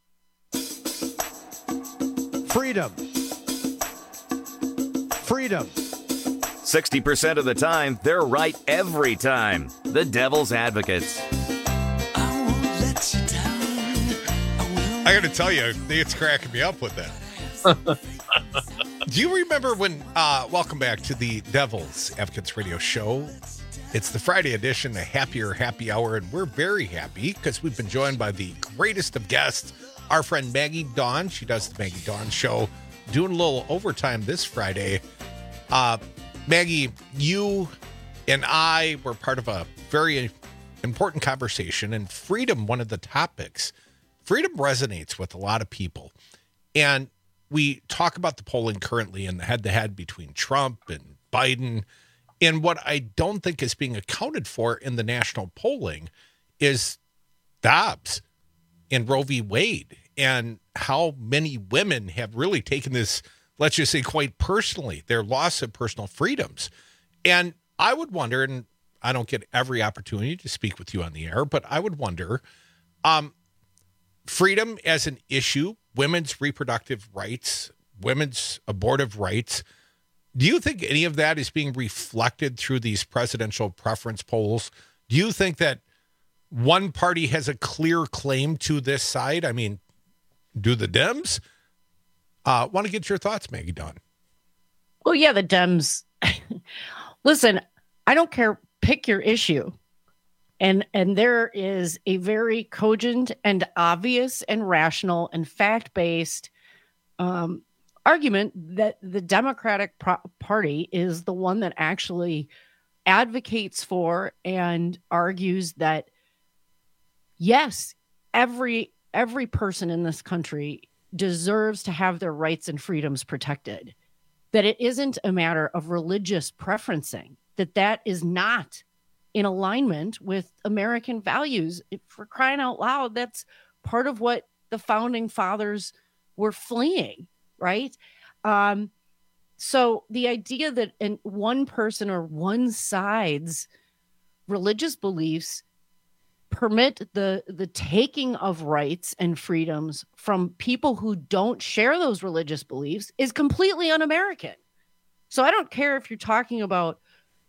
[SPEAKER 31] Freedom. Freedom.
[SPEAKER 22] sixty percent of the time, they're right every time. The Devil's Advocates.
[SPEAKER 26] I got to tell you, it's cracking me up with that. Do you remember when, uh, welcome back to the Devil's Advocates radio show. It's the Friday edition, a happier happy hour, and we're very happy because we've been joined by the greatest of guests, our friend Maggie Dawn. She does the Maggie Dawn show, doing a little overtime this Friday. Uh, Maggie, you and I were part of a very important conversation, and freedom, one of the topics. Freedom resonates with a lot of people. And we talk about the polling currently and the head-to-head between Trump and Biden. And what I don't think is being accounted for in the national polling is Dobbs and Roe v. Wade and how many women have really taken this, let's just say, quite personally, their loss of personal freedoms. And I would wonder, and I don't get every opportunity to speak with you on the air, but I would wonder, um, freedom as an issue, women's reproductive rights, women's abortive rights. Do you think any of that is being reflected through these presidential preference polls? Do you think that one party has a clear claim to this side? I mean, do the Dems? Uh, want to get your thoughts, Maggie Dawn?
[SPEAKER 3] Well, yeah, the Dems. Listen, I don't care. Pick your issue. And and there is a very cogent and obvious and rational and fact-based um, argument that the Democratic pro- Party is the one that actually advocates for and argues that, yes, every every person in this country deserves to have their rights and freedoms protected, that it isn't a matter of religious preferencing, that that is not in alignment with American values. For crying out loud, that's part of what the founding fathers were fleeing, right? Um, so the idea that in one person or one side's religious beliefs permit the the taking of rights and freedoms from people who don't share those religious beliefs is completely un-American. So I don't care if you're talking about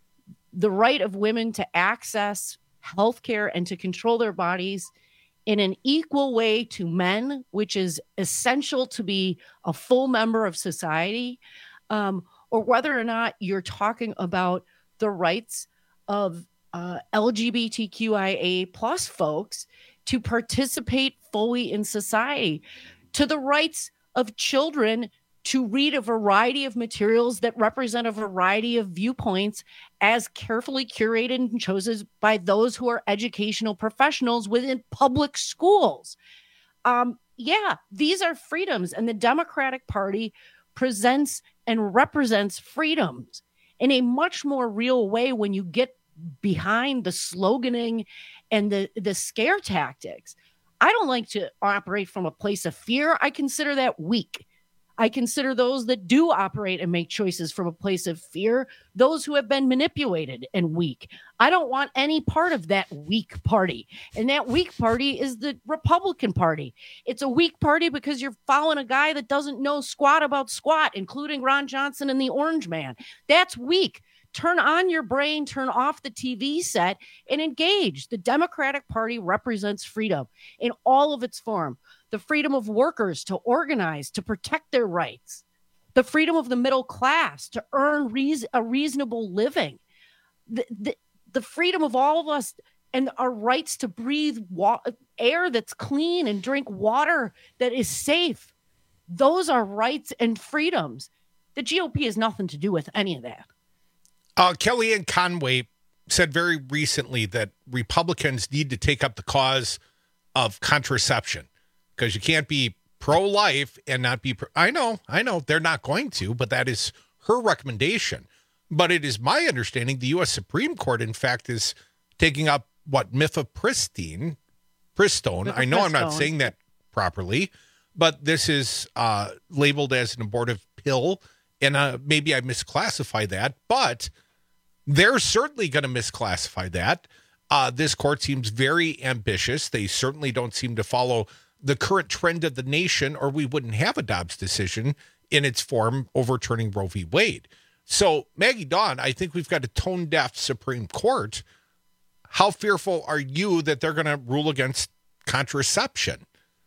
[SPEAKER 3] the right of women to access healthcare and to control their bodies in an equal way to men, which is essential to be a full member of society, um, or whether or not you're talking about the rights of uh, L G B T Q I A plus folks to participate fully in society, to the rights of children to read a variety of materials that represent a variety of viewpoints as carefully curated and chosen by those who are educational professionals within public schools. Um, yeah, these are freedoms, and the Democratic Party presents and represents freedoms in a much more real way when you get behind the sloganing and the, the scare tactics. I don't like to operate from a place of fear. I consider that weak. I consider those that do operate and make choices from a place of fear, those who have been manipulated and weak. I don't want any part of that weak party. And that weak party is the Republican Party. It's a weak party because you're following a guy that doesn't know squat about squat, including Ron Johnson and the Orange Man. That's weak. Turn on your brain, turn off the T V set, and engage. The Democratic Party represents freedom in all of its form. The freedom of workers to organize, to protect their rights. The freedom of the middle class to earn reason, a reasonable living. The, the, the freedom of all of us and our rights to breathe wa- air that's clean and drink water that is safe. Those are rights and freedoms. The G O P has nothing to do with any of that.
[SPEAKER 26] Uh, Kellyanne Conway said very recently that Republicans need to take up the cause of contraception because you can't be pro-life and not be pro- I know, I know they're not going to, but that is her recommendation. But it is my understanding the U S Supreme Court, in fact, is taking up what mifepristone. Pristone. I know I'm not saying that properly, but this is uh, labeled as an abortive pill, and uh, maybe I misclassify that, but they're certainly going to misclassify that. Uh, this court seems very ambitious. They certainly don't seem to follow the current trend of the nation, or we wouldn't have a Dobbs decision in its form overturning Roe v. Wade. So, Maggie Dawn, I think we've got a tone-deaf Supreme Court. How fearful are you that they're going to rule against contraception?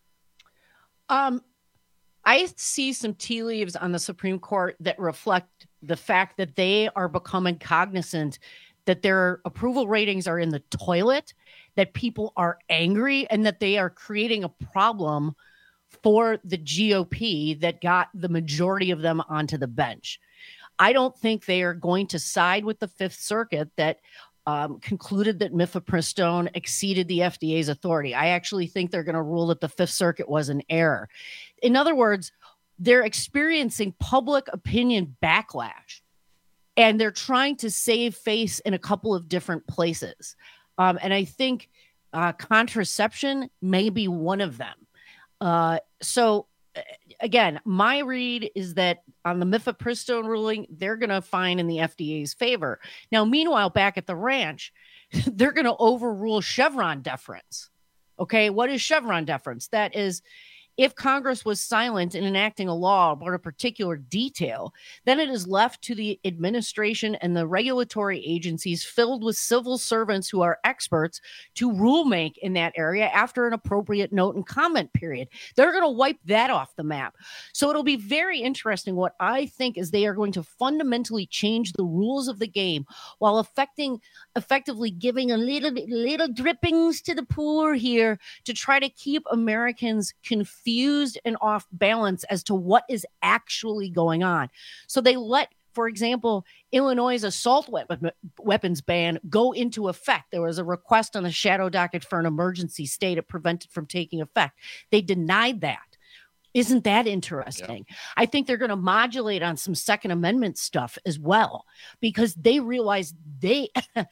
[SPEAKER 3] Um, I see some tea leaves on the Supreme Court that reflect the fact that they are becoming cognizant that their approval ratings are in the toilet, that people are angry, and that they are creating a problem for the G O P that got the majority of them onto the bench. I don't think they are going to side with the Fifth Circuit that um, concluded that mifepristone exceeded the F D A's authority. I actually think they're going to rule that the Fifth Circuit was an error. In other words, they're experiencing public opinion backlash, and they're trying to save face in a couple of different places. Um, and I think uh, contraception may be one of them. Uh, so again, my read is that on the mifepristone ruling, they're going to find in the F D A's favor. Now, meanwhile, back at the ranch, they're going to overrule Chevron deference. Okay, what is Chevron deference? That is, if Congress was silent in enacting a law about a particular detail, then it is left to the administration and the regulatory agencies filled with civil servants who are experts to rulemaking in that area after an appropriate note and comment period. They're going to wipe that off the map. So it'll be very interesting. What I think is they are going to fundamentally change the rules of the game while affecting, effectively giving a little, little drippings to the poor here to try to keep Americans confused. Confused and off balance as to what is actually going on. So they let, for example, Illinois' assault weapon, weapons ban go into effect. There was a request on the shadow docket for an emergency stay to prevent it from taking effect. They denied that. Isn't that interesting? Yeah. I think they're going to modulate on some Second Amendment stuff as well, because they realize they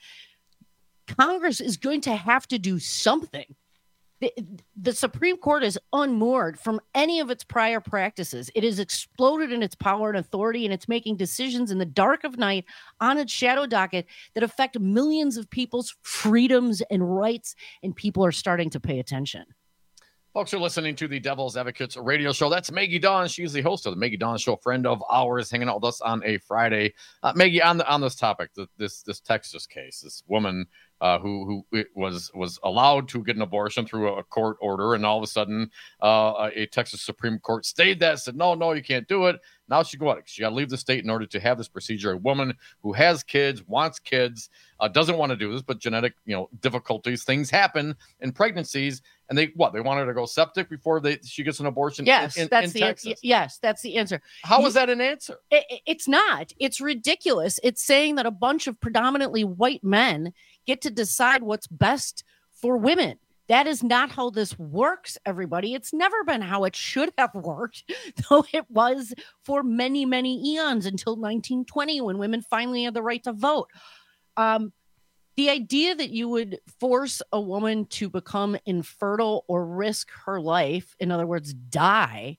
[SPEAKER 3] Congress is going to have to do something. The, the Supreme Court is unmoored from any of its prior practices. It has exploded in its power and authority, and it's making decisions in the dark of night on its shadow docket that affect millions of people's freedoms and rights, and people are starting to pay attention.
[SPEAKER 27] Folks are listening to the Devil's Advocates radio show. That's Maggie Dawn. She's the host of the Maggie Dawn Show, friend of ours, hanging out with us on a Friday. Uh, Maggie, on the, on this topic, the, this this Texas case, this woman uh, who who was was allowed to get an abortion through a court order, and all of a sudden, uh, a Texas Supreme Court stayed that, said no, no, you can't do it. Now she go out. She got to leave the state in order to have this procedure. A woman who has kids, wants kids, uh, doesn't want to do this, but genetic, you know, difficulties, things happen in pregnancies, and they what they want her to go septic before they she gets an abortion.
[SPEAKER 3] Yes,
[SPEAKER 27] in, in,
[SPEAKER 3] that's
[SPEAKER 27] in
[SPEAKER 3] the
[SPEAKER 27] Texas.
[SPEAKER 3] yes, that's the answer.
[SPEAKER 27] How is that an answer?
[SPEAKER 3] It, it's not. It's ridiculous. It's saying that a bunch of predominantly white men get to decide what's best for women. That is not how this works, everybody. It's never been how it should have worked, though it was for many, many eons until nineteen twenty, when women finally had the right to vote. Um, the idea that you would force a woman to become infertile or risk her life, in other words, die,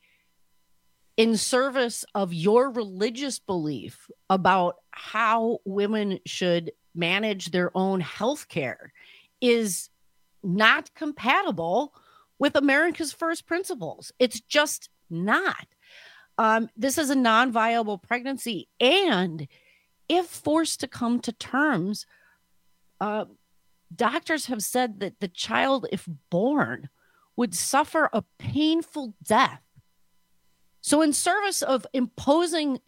[SPEAKER 3] in service of your religious belief about how women should manage their own health care is not compatible with America's first principles. It's just not. Um, this is a non-viable pregnancy. And if forced to come to terms, uh, doctors have said that the child, if born, would suffer a painful death. So in service of imposing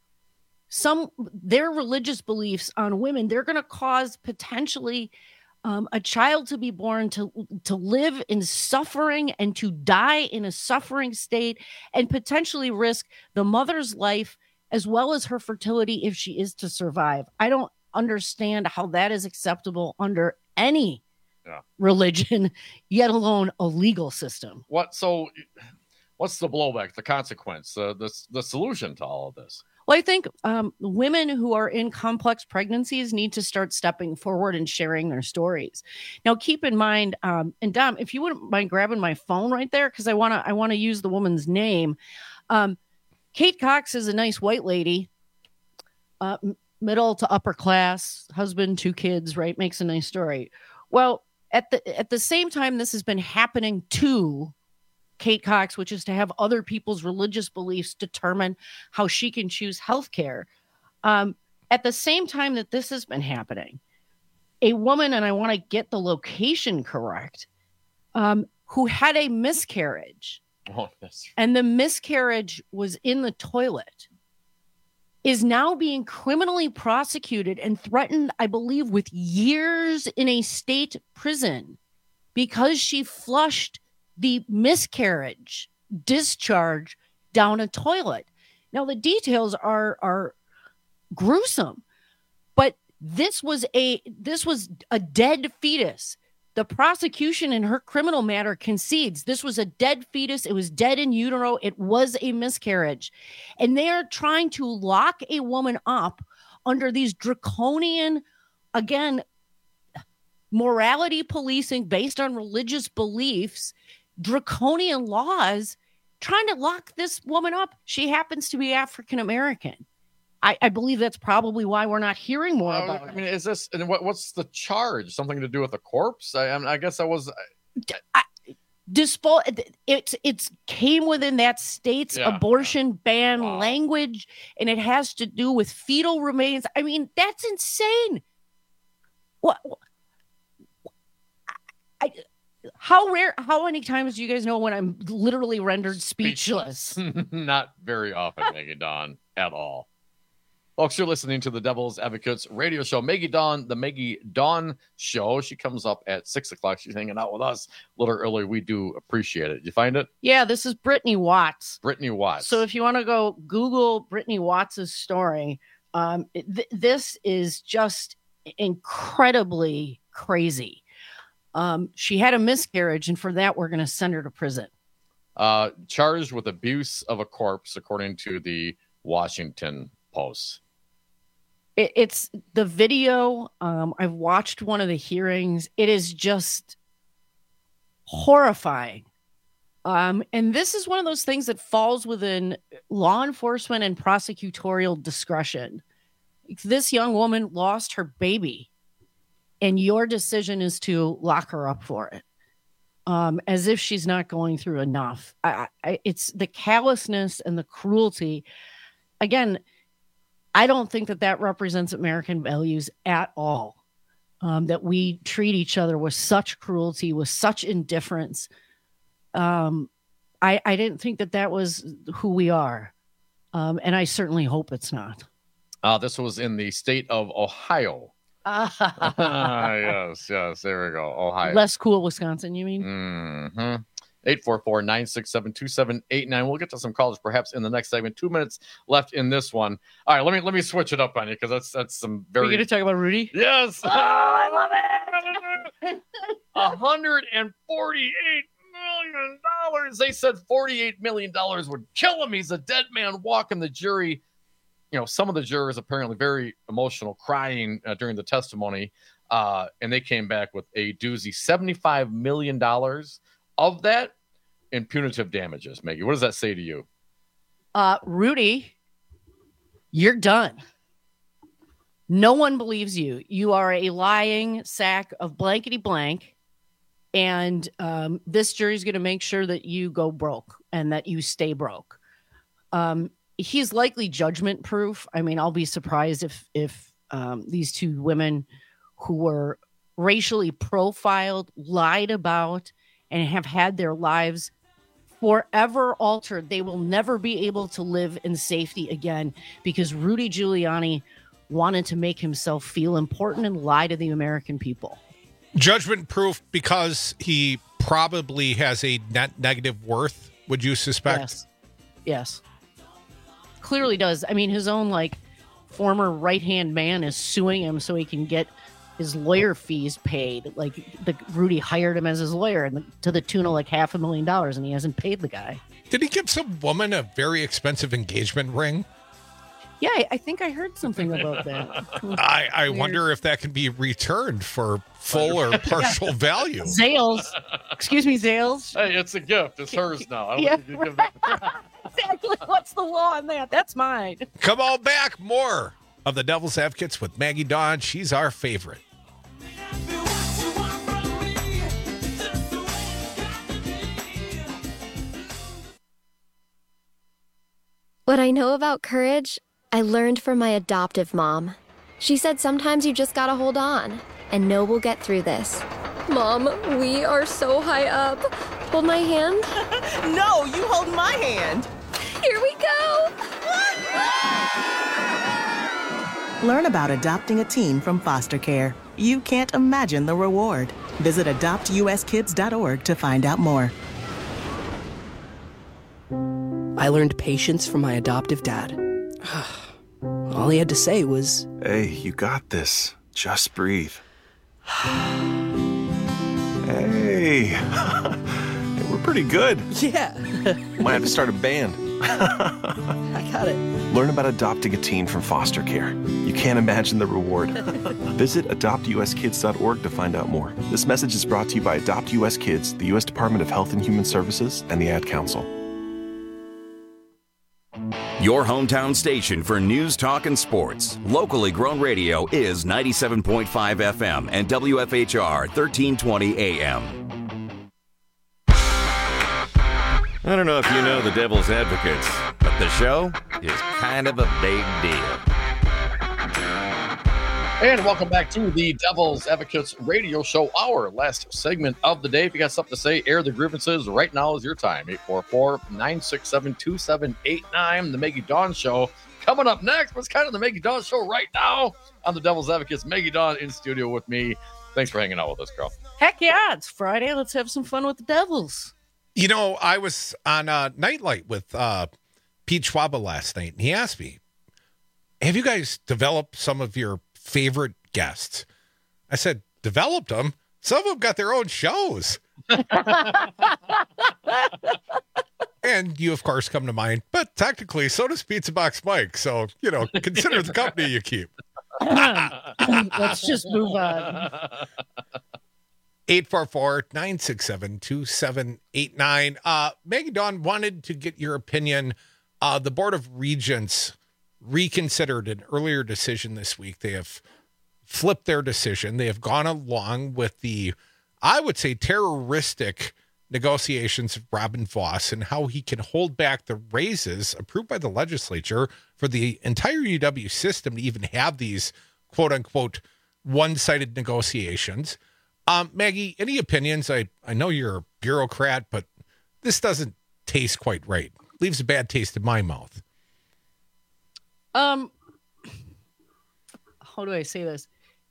[SPEAKER 3] some their religious beliefs on women, they're going to cause potentially Um, a child to be born to to live in suffering and to die in a suffering state, and potentially risk the mother's life as well as her fertility if she is to survive. I don't understand how that is acceptable under any yeah. religion, yet alone a legal system.
[SPEAKER 27] What? So what's the blowback, the consequence, uh, the, the solution to all of this?
[SPEAKER 3] Well, I think um, women who are in complex pregnancies need to start stepping forward and sharing their stories. Now, keep in mind, um, and Dom, if you wouldn't mind grabbing my phone right there, because I want to I want to use the woman's name. Um, Kate Cox is a nice white lady, uh, middle to upper class, husband, two kids, right? Makes a nice story. Well, at the at the same time, this has been happening to Kate Cox, which is to have other people's religious beliefs determine how she can choose healthcare. Um, at the same time that this has been happening, a woman, and I want to get the location correct, um, who had a miscarriage,
[SPEAKER 27] oh, that's...
[SPEAKER 3] and the miscarriage was in the toilet, is now being criminally prosecuted and threatened, I believe, with years in a state prison because she flushed the miscarriage discharge down a toilet. Now, the details are are gruesome, but this was a this was a dead fetus. The prosecution in her criminal matter concedes this was a dead fetus. It was dead in utero. It was a miscarriage. And they are trying to lock a woman up under these draconian, again, morality policing based on religious beliefs, draconian laws, trying to lock this woman up. She happens to be African American. I, I believe that's probably why we're not hearing more
[SPEAKER 27] Uh,
[SPEAKER 3] about
[SPEAKER 27] I
[SPEAKER 3] it.
[SPEAKER 27] mean, is this and what, what's the charge? Something to do with the corpse? I, I, mean, I guess I was.
[SPEAKER 3] Dispo- it's it's came within that state's
[SPEAKER 27] Yeah.
[SPEAKER 3] abortion ban language, and it has to do with fetal remains. I mean, that's insane. What? I, how rare? How many times do you guys know when I'm literally rendered speechless?
[SPEAKER 27] Not very often, Maggie Dawn, at all. Folks, you're listening to the Devil's Advocates radio show. Maggie Dawn, the Maggie Dawn Show. She comes up at six o'clock. She's hanging out with us a little early. We do appreciate it. You find it?
[SPEAKER 3] Yeah, this is Brittany Watts.
[SPEAKER 27] Brittany Watts.
[SPEAKER 3] So if you want to go Google Brittany Watts' story, um, th- this is just incredibly crazy. Um, she had a miscarriage, and for that, we're going to send her to prison.
[SPEAKER 27] Uh, charged with abuse of a corpse, according to the Washington Post.
[SPEAKER 3] It, it's the video. Um, I've watched one of the hearings. It is just horrifying. Um, and this is one of those things that falls within law enforcement and prosecutorial discretion. This young woman lost her baby, and your decision is to lock her up for it. Um, as if she's not going through enough. I, I, it's the callousness and the cruelty. Again, I don't think that that represents American values at all. Um, that we treat each other with such cruelty, with such indifference. Um, I, I didn't think that that was who we are. Um, and I certainly hope it's not.
[SPEAKER 27] Uh, this was in the state of Ohio. Ah, yes, yes. There we go. Ohio.
[SPEAKER 3] Less cool Wisconsin, you mean?
[SPEAKER 27] Mm-hmm. eight four four, nine six seven, two seven eight nine. We'll get to some callers perhaps in the next segment. Two minutes left in this one. All right, let me let me switch it up on you because that's that's some very.
[SPEAKER 3] Are you going to talk about Rudy?
[SPEAKER 27] Yes.
[SPEAKER 3] Oh, I love it.
[SPEAKER 27] one hundred forty-eight million dollars. They said forty-eight million dollars would kill him. He's a dead man walking. The jury, you know, some of the jurors apparently very emotional, crying uh, during the testimony, uh, and they came back with a doozy, seventy-five million dollars of that in punitive damages. Maggie, what does that say to you?
[SPEAKER 3] Uh, Rudy, you're done. No one believes you. You are a lying sack of blankety blank. And um, this jury is going to make sure that you go broke and that you stay broke. Um, he's likely judgment proof. I mean, I'll be surprised if, if um, these two women who were racially profiled, lied about, and have had their lives forever altered. They will never be able to live in safety again because Rudy Giuliani wanted to make himself feel important and lie to the American people.
[SPEAKER 26] Judgment proof because he probably has a net negative worth, would you suspect?
[SPEAKER 3] Yes. Yes. Clearly does. I mean, his own like former right-hand man is suing him so he can get his lawyer fees paid. Like the Rudy hired him as his lawyer and the, to the tune of like half a million dollars, and he hasn't paid the guy.
[SPEAKER 26] Did he give some woman a very expensive engagement ring?
[SPEAKER 3] Yeah, I, I think I heard something about that.
[SPEAKER 26] I, I wonder if that can be returned for full or partial value.
[SPEAKER 3] Zales. Excuse me, Zales.
[SPEAKER 27] Hey, it's a gift. It's hers now. I don't
[SPEAKER 3] Yeah,
[SPEAKER 27] think you give that-
[SPEAKER 3] exactly. What's the law on that? That's mine.
[SPEAKER 26] Come on back. More of the Devil's Advocates with Maggie Dawn. She's our favorite.
[SPEAKER 1] What I know about courage, I learned from my adoptive mom. She said sometimes you just gotta hold on and know we'll get through this. Mom, we are so high up. Hold my hand.
[SPEAKER 6] No, you hold my hand.
[SPEAKER 1] Here we go.
[SPEAKER 6] Learn about adopting a teen from foster care. You can't imagine the reward. Visit adopt u s kids dot org to find out more.
[SPEAKER 13] I learned patience from my adoptive dad. All he had to say was,
[SPEAKER 15] "Hey, you got this. Just breathe." Hey, we're pretty good.
[SPEAKER 13] Yeah.
[SPEAKER 15] Might have to start a band.
[SPEAKER 13] I got it.
[SPEAKER 15] Learn about adopting a teen from foster care. You can't imagine the reward. Visit adopt u s kids dot org to find out more. This message is brought to you by Adopt U S Kids, the U S Department of Health and Human Services, and the Ad Council.
[SPEAKER 22] Your hometown station for news, talk, and sports. Locally grown radio is ninety-seven point five F M and W F H R thirteen twenty A M. I don't know if you know the Devil's Advocates, but the show is kind of a big deal.
[SPEAKER 27] And welcome back to the Devil's Advocates radio show, our last segment of the day. If you got something to say, air the grievances. Right now is your time. eight four four, nine six seven, two seven eight nine. The Maggie Dawn Show. Coming up next, what's kind of the Maggie Dawn Show right now on the Devil's Advocates. Maggie Dawn in studio with me. Thanks for hanging out with us, girl.
[SPEAKER 3] Heck yeah, it's Friday. Let's have some fun with the Devils.
[SPEAKER 26] You know, I was on uh, Nightlight with uh, Pete Schwaba last night, and he asked me, have you guys developed some of your favorite guests? I said, developed them? Some of them got their own shows. And you, of course, come to mind. But technically, so does Pizza Box Mike. So, you know, consider the company you keep.
[SPEAKER 3] Let's just move on.
[SPEAKER 26] eight four four, nine six seven, two seven eight nine. Uh, Maggie Dawn wanted to get your opinion. Uh, the Board of Regents reconsidered an earlier decision this week. They have flipped their decision. They have gone along with the, I would say, terroristic negotiations of Robin Vos and how he can hold back the raises approved by the legislature for the entire U W system to even have these quote unquote one-sided negotiations. Um, Maggie, any opinions? I, I know you're a bureaucrat, but this doesn't taste quite right. Leaves a bad taste in my mouth.
[SPEAKER 3] Um, how do I say this?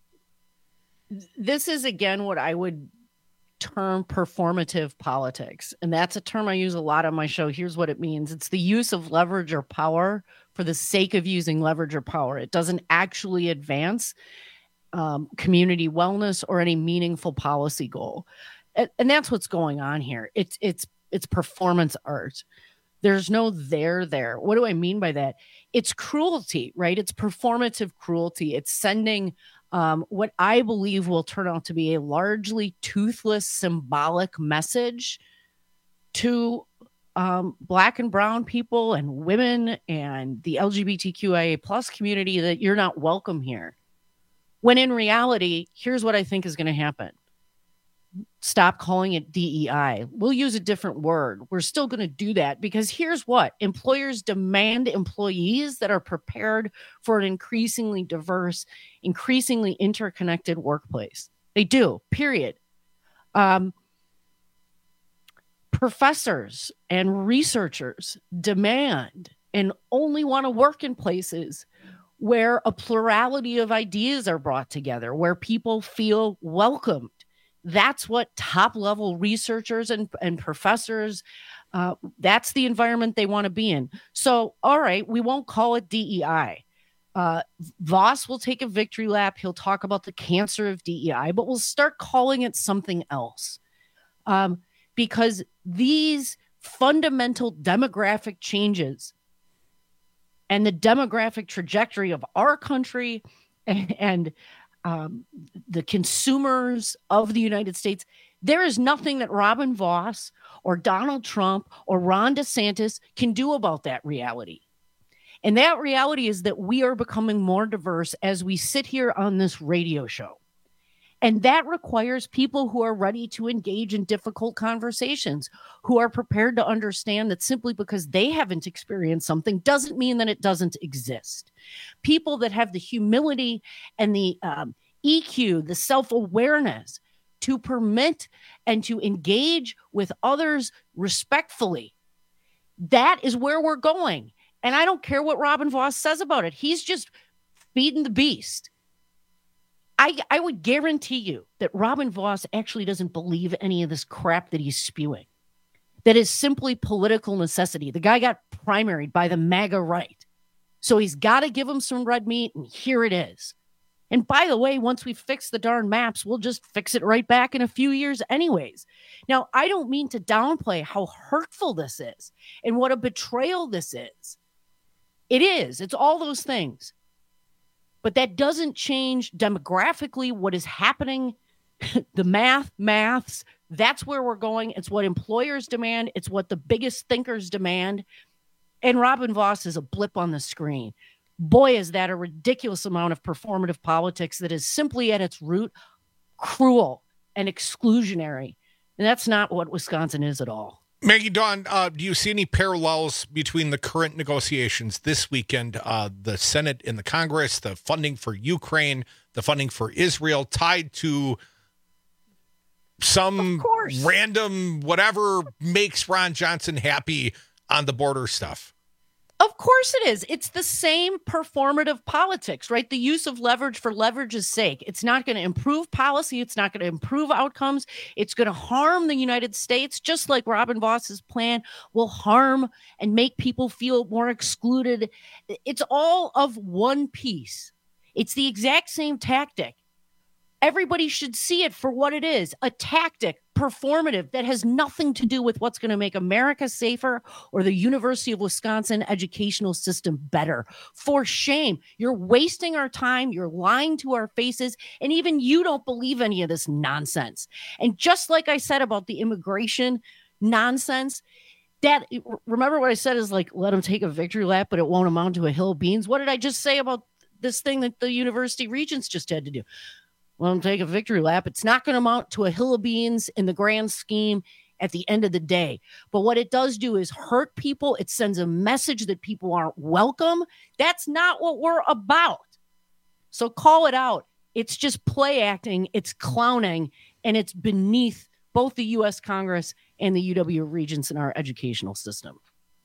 [SPEAKER 3] This is, again, what I would term performative politics. And that's a term I use a lot on my show. Here's what it means. It's the use of leverage or power for the sake of using leverage or power. It doesn't actually advance um, community wellness or any meaningful policy goal. And, and that's what's going on here. It's, it's, it's performance art. There's no there there. What do I mean by that? It's cruelty, right? It's performative cruelty. It's sending um, what I believe will turn out to be a largely toothless symbolic message to um, Black and brown people and women and the L G B T Q I A plus community that you're not welcome here. When in reality, here's what I think is going to happen. Stop calling it D E I. We'll use a different word. We're still going to do that because here's what employers demand: employees that are prepared for an increasingly diverse, increasingly interconnected workplace. They do, period. Um, professors and researchers demand and only want to work in places where a plurality of ideas are brought together, where people feel welcomed. That's what top level researchers and, and professors, uh, that's the environment they want to be in. So, all right, we won't call it D E I. Uh, Vos will take a victory lap. He'll talk about the cancer of D E I, but we'll start calling it something else. Um, because these fundamental demographic changes and the demographic trajectory of our country and, and Um, the consumers of the United States, there is nothing that Robin Vos or Donald Trump or Ron DeSantis can do about that reality. And that reality is that we are becoming more diverse as we sit here on this radio show. And that requires people who are ready to engage in difficult conversations, who are prepared to understand that simply because they haven't experienced something doesn't mean that it doesn't exist. People that have the humility and the um, E Q, the self-awareness to permit and to engage with others respectfully. That is where we're going. And I don't care what Robin Vos says about it. He's just feeding the beast. I, I would guarantee you that Robin Vos actually doesn't believe any of this crap that he's spewing. That is simply political necessity. The guy got primaried by the MAGA right. So he's got to give him some red meat, and here it is. And by the way, once we fix the darn maps, we'll just fix it right back in a few years anyways. Now, I don't mean to downplay how hurtful this is and what a betrayal this is. It is. It's all those things. But that doesn't change demographically what is happening. The math, maths, that's where we're going. It's what employers demand. It's what the biggest thinkers demand. And Robin Voss is a blip on the screen. Boy, is that a ridiculous amount of performative politics that is simply at its root cruel and exclusionary. And that's not what Wisconsin is at all.
[SPEAKER 26] Maggie Dawn, uh, do you see any parallels between the current negotiations this weekend, uh, the Senate and the Congress, the funding for Ukraine, the funding for Israel, tied to some random whatever makes Ron Johnson happy on the border stuff?
[SPEAKER 3] Of course it is. It's the same performative politics, right? The use of leverage for leverage's sake. It's not going to improve policy. It's not going to improve outcomes. It's going to harm the United States, just like Robin Voss's plan will harm and make people feel more excluded. It's all of one piece. It's the exact same tactic. Everybody should see it for what it is, a tactic, performative, that has nothing to do with what's going to make America safer or the University of Wisconsin educational system better. For shame. You're wasting our time. You're lying to our faces. And even you don't believe any of this nonsense. And just like I said about the immigration nonsense, that, remember what I said is like, let them take a victory lap, but it won't amount to a hill of beans. What did I just say about this thing that the university regents just had to do? Let them take a victory lap. It's not going to amount to a hill of beans in the grand scheme at the end of the day. But what it does do is hurt people. It sends a message that people aren't welcome. That's not what we're about. So call it out. It's just play acting. It's clowning. And it's beneath both the U S Congress and the U W regents in our educational system.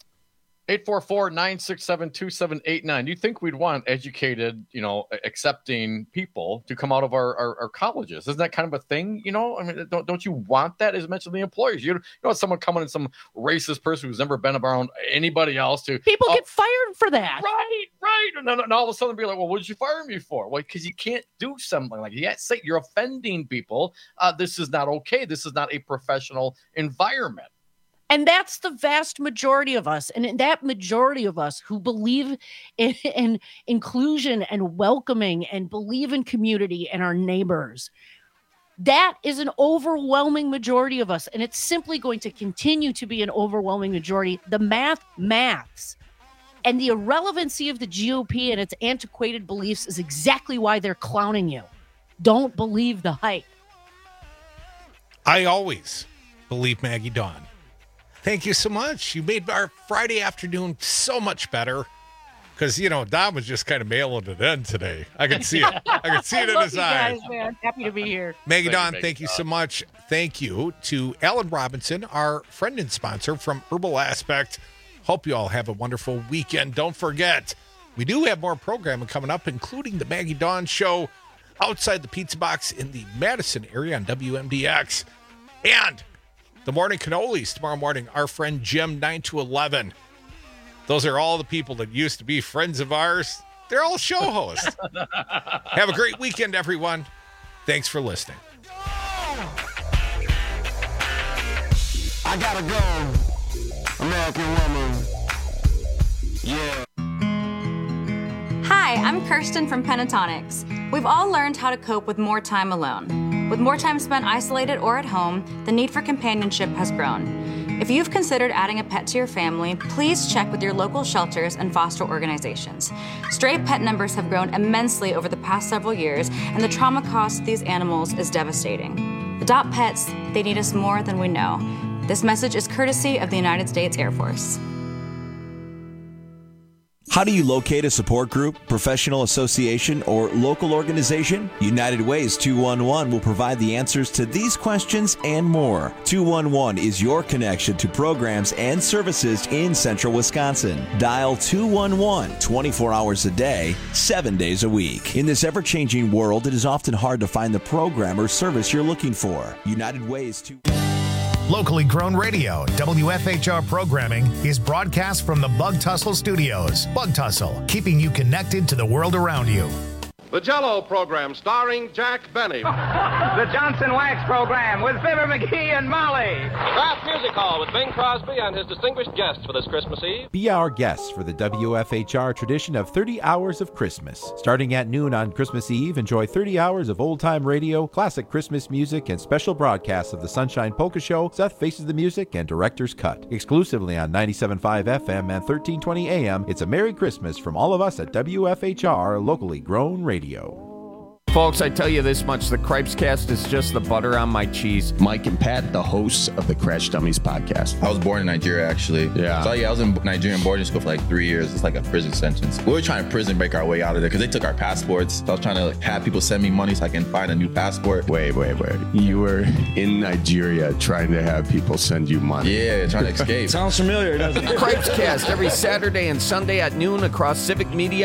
[SPEAKER 27] eight four four, nine six seven, two seven eight nine. Do you think we'd want educated, you know, accepting people to come out of our, our, our colleges? Isn't that kind of a thing? You know, I mean, don't don't you want that as mentioned the employers? You, you know, someone coming in, some racist person who's never been around anybody else to
[SPEAKER 3] people
[SPEAKER 27] uh,
[SPEAKER 3] get fired for that.
[SPEAKER 27] Right, right. And then and all of a sudden be like, well, what did you fire me for? Well, because you can't do something like that. Yeah, say you're offending people. Uh, this is not okay. This is not a professional environment.
[SPEAKER 3] And that's the vast majority of us. And that majority of us who believe in, in inclusion and welcoming and believe in community and our neighbors, that is an overwhelming majority of us. And it's simply going to continue to be an overwhelming majority. The math maths. And the irrelevancy of the G O P and its antiquated beliefs is exactly why they're clowning you. Don't believe the hype.
[SPEAKER 26] I always believe Maggie Dawn. Thank you so much. You made our Friday afternoon so much better because, you know, Don was just kind of mailing it in today. I could see it. I could see it in his eyes.
[SPEAKER 3] Guys, man. Happy to be here.
[SPEAKER 26] Maggie Dawn, thank you so much. Thank you to Alan Robinson, our friend and sponsor from Herbal Aspect. Hope you all have a wonderful weekend. Don't forget, we do have more programming coming up, including the Maggie Dawn Show outside the Pizza Box in the Madison area on W M D X. And the Morning Cannolis tomorrow morning, our friend Jim, nine to eleven. Those are all the people that used to be friends of ours. They're all show hosts. Have a great weekend, everyone. Thanks for listening.
[SPEAKER 14] I gotta go, American woman. Yeah.
[SPEAKER 2] Hi, I'm Kirsten from Pentatonics. We've all learned how to cope with more time alone. With more time spent isolated or at home, the need for companionship has grown. If you've considered adding a pet to your family, please check with your local shelters and foster organizations. Stray pet numbers have grown immensely over the past several years, and the trauma cost of these animals is devastating. Adopt pets, they need us more than we know. This message is courtesy of the United States Air Force.
[SPEAKER 4] How do you locate a support group, professional association, or local organization? United Way's two one one will provide the answers to these questions and more. two one one is your connection to programs and services in central Wisconsin. Dial two one one twenty-four hours a day, seven days a week. In this ever-changing world, it is often hard to find the program or service you're looking for. United Way's two...
[SPEAKER 24] Locally grown radio, W F H R programming is broadcast from the Bug Tussle Studios. Bug Tussle, keeping you connected to the world around you.
[SPEAKER 5] The Jell-O program starring Jack Benny. the Johnson Wax Program with Fibber McGee and Molly.
[SPEAKER 8] Kraft Music Hall with Bing Crosby and his distinguished guests for this Christmas Eve.
[SPEAKER 9] Be our guest for the W F H R tradition of thirty hours of Christmas. Starting at noon on Christmas Eve, enjoy thirty hours of old-time radio, classic Christmas music, and special broadcasts of the Sunshine Polka Show, Seth Faces the Music, and Director's Cut. Exclusively on ninety-seven point five F M and thirteen twenty A M, it's a Merry Christmas from all of us at W F H R, locally grown radio.
[SPEAKER 16] Folks, I tell you this much, the Cripes Cast is just the butter on my cheese.
[SPEAKER 17] Mike and Pat, the hosts of the Crash Dummies podcast.
[SPEAKER 18] I was born in Nigeria, actually.
[SPEAKER 17] Yeah.
[SPEAKER 18] So, yeah, I was in Nigerian boarding school for like three years. It's like a prison sentence. We were trying to prison break our way out of there because they took our passports. So I was trying to like, have people send me money so I can find a new passport.
[SPEAKER 17] Wait, wait, wait. You were in Nigeria trying to have people send you money.
[SPEAKER 18] Yeah, trying to escape.
[SPEAKER 16] Sounds familiar, doesn't it? Cripes Cast every Saturday and Sunday at noon across Civic Media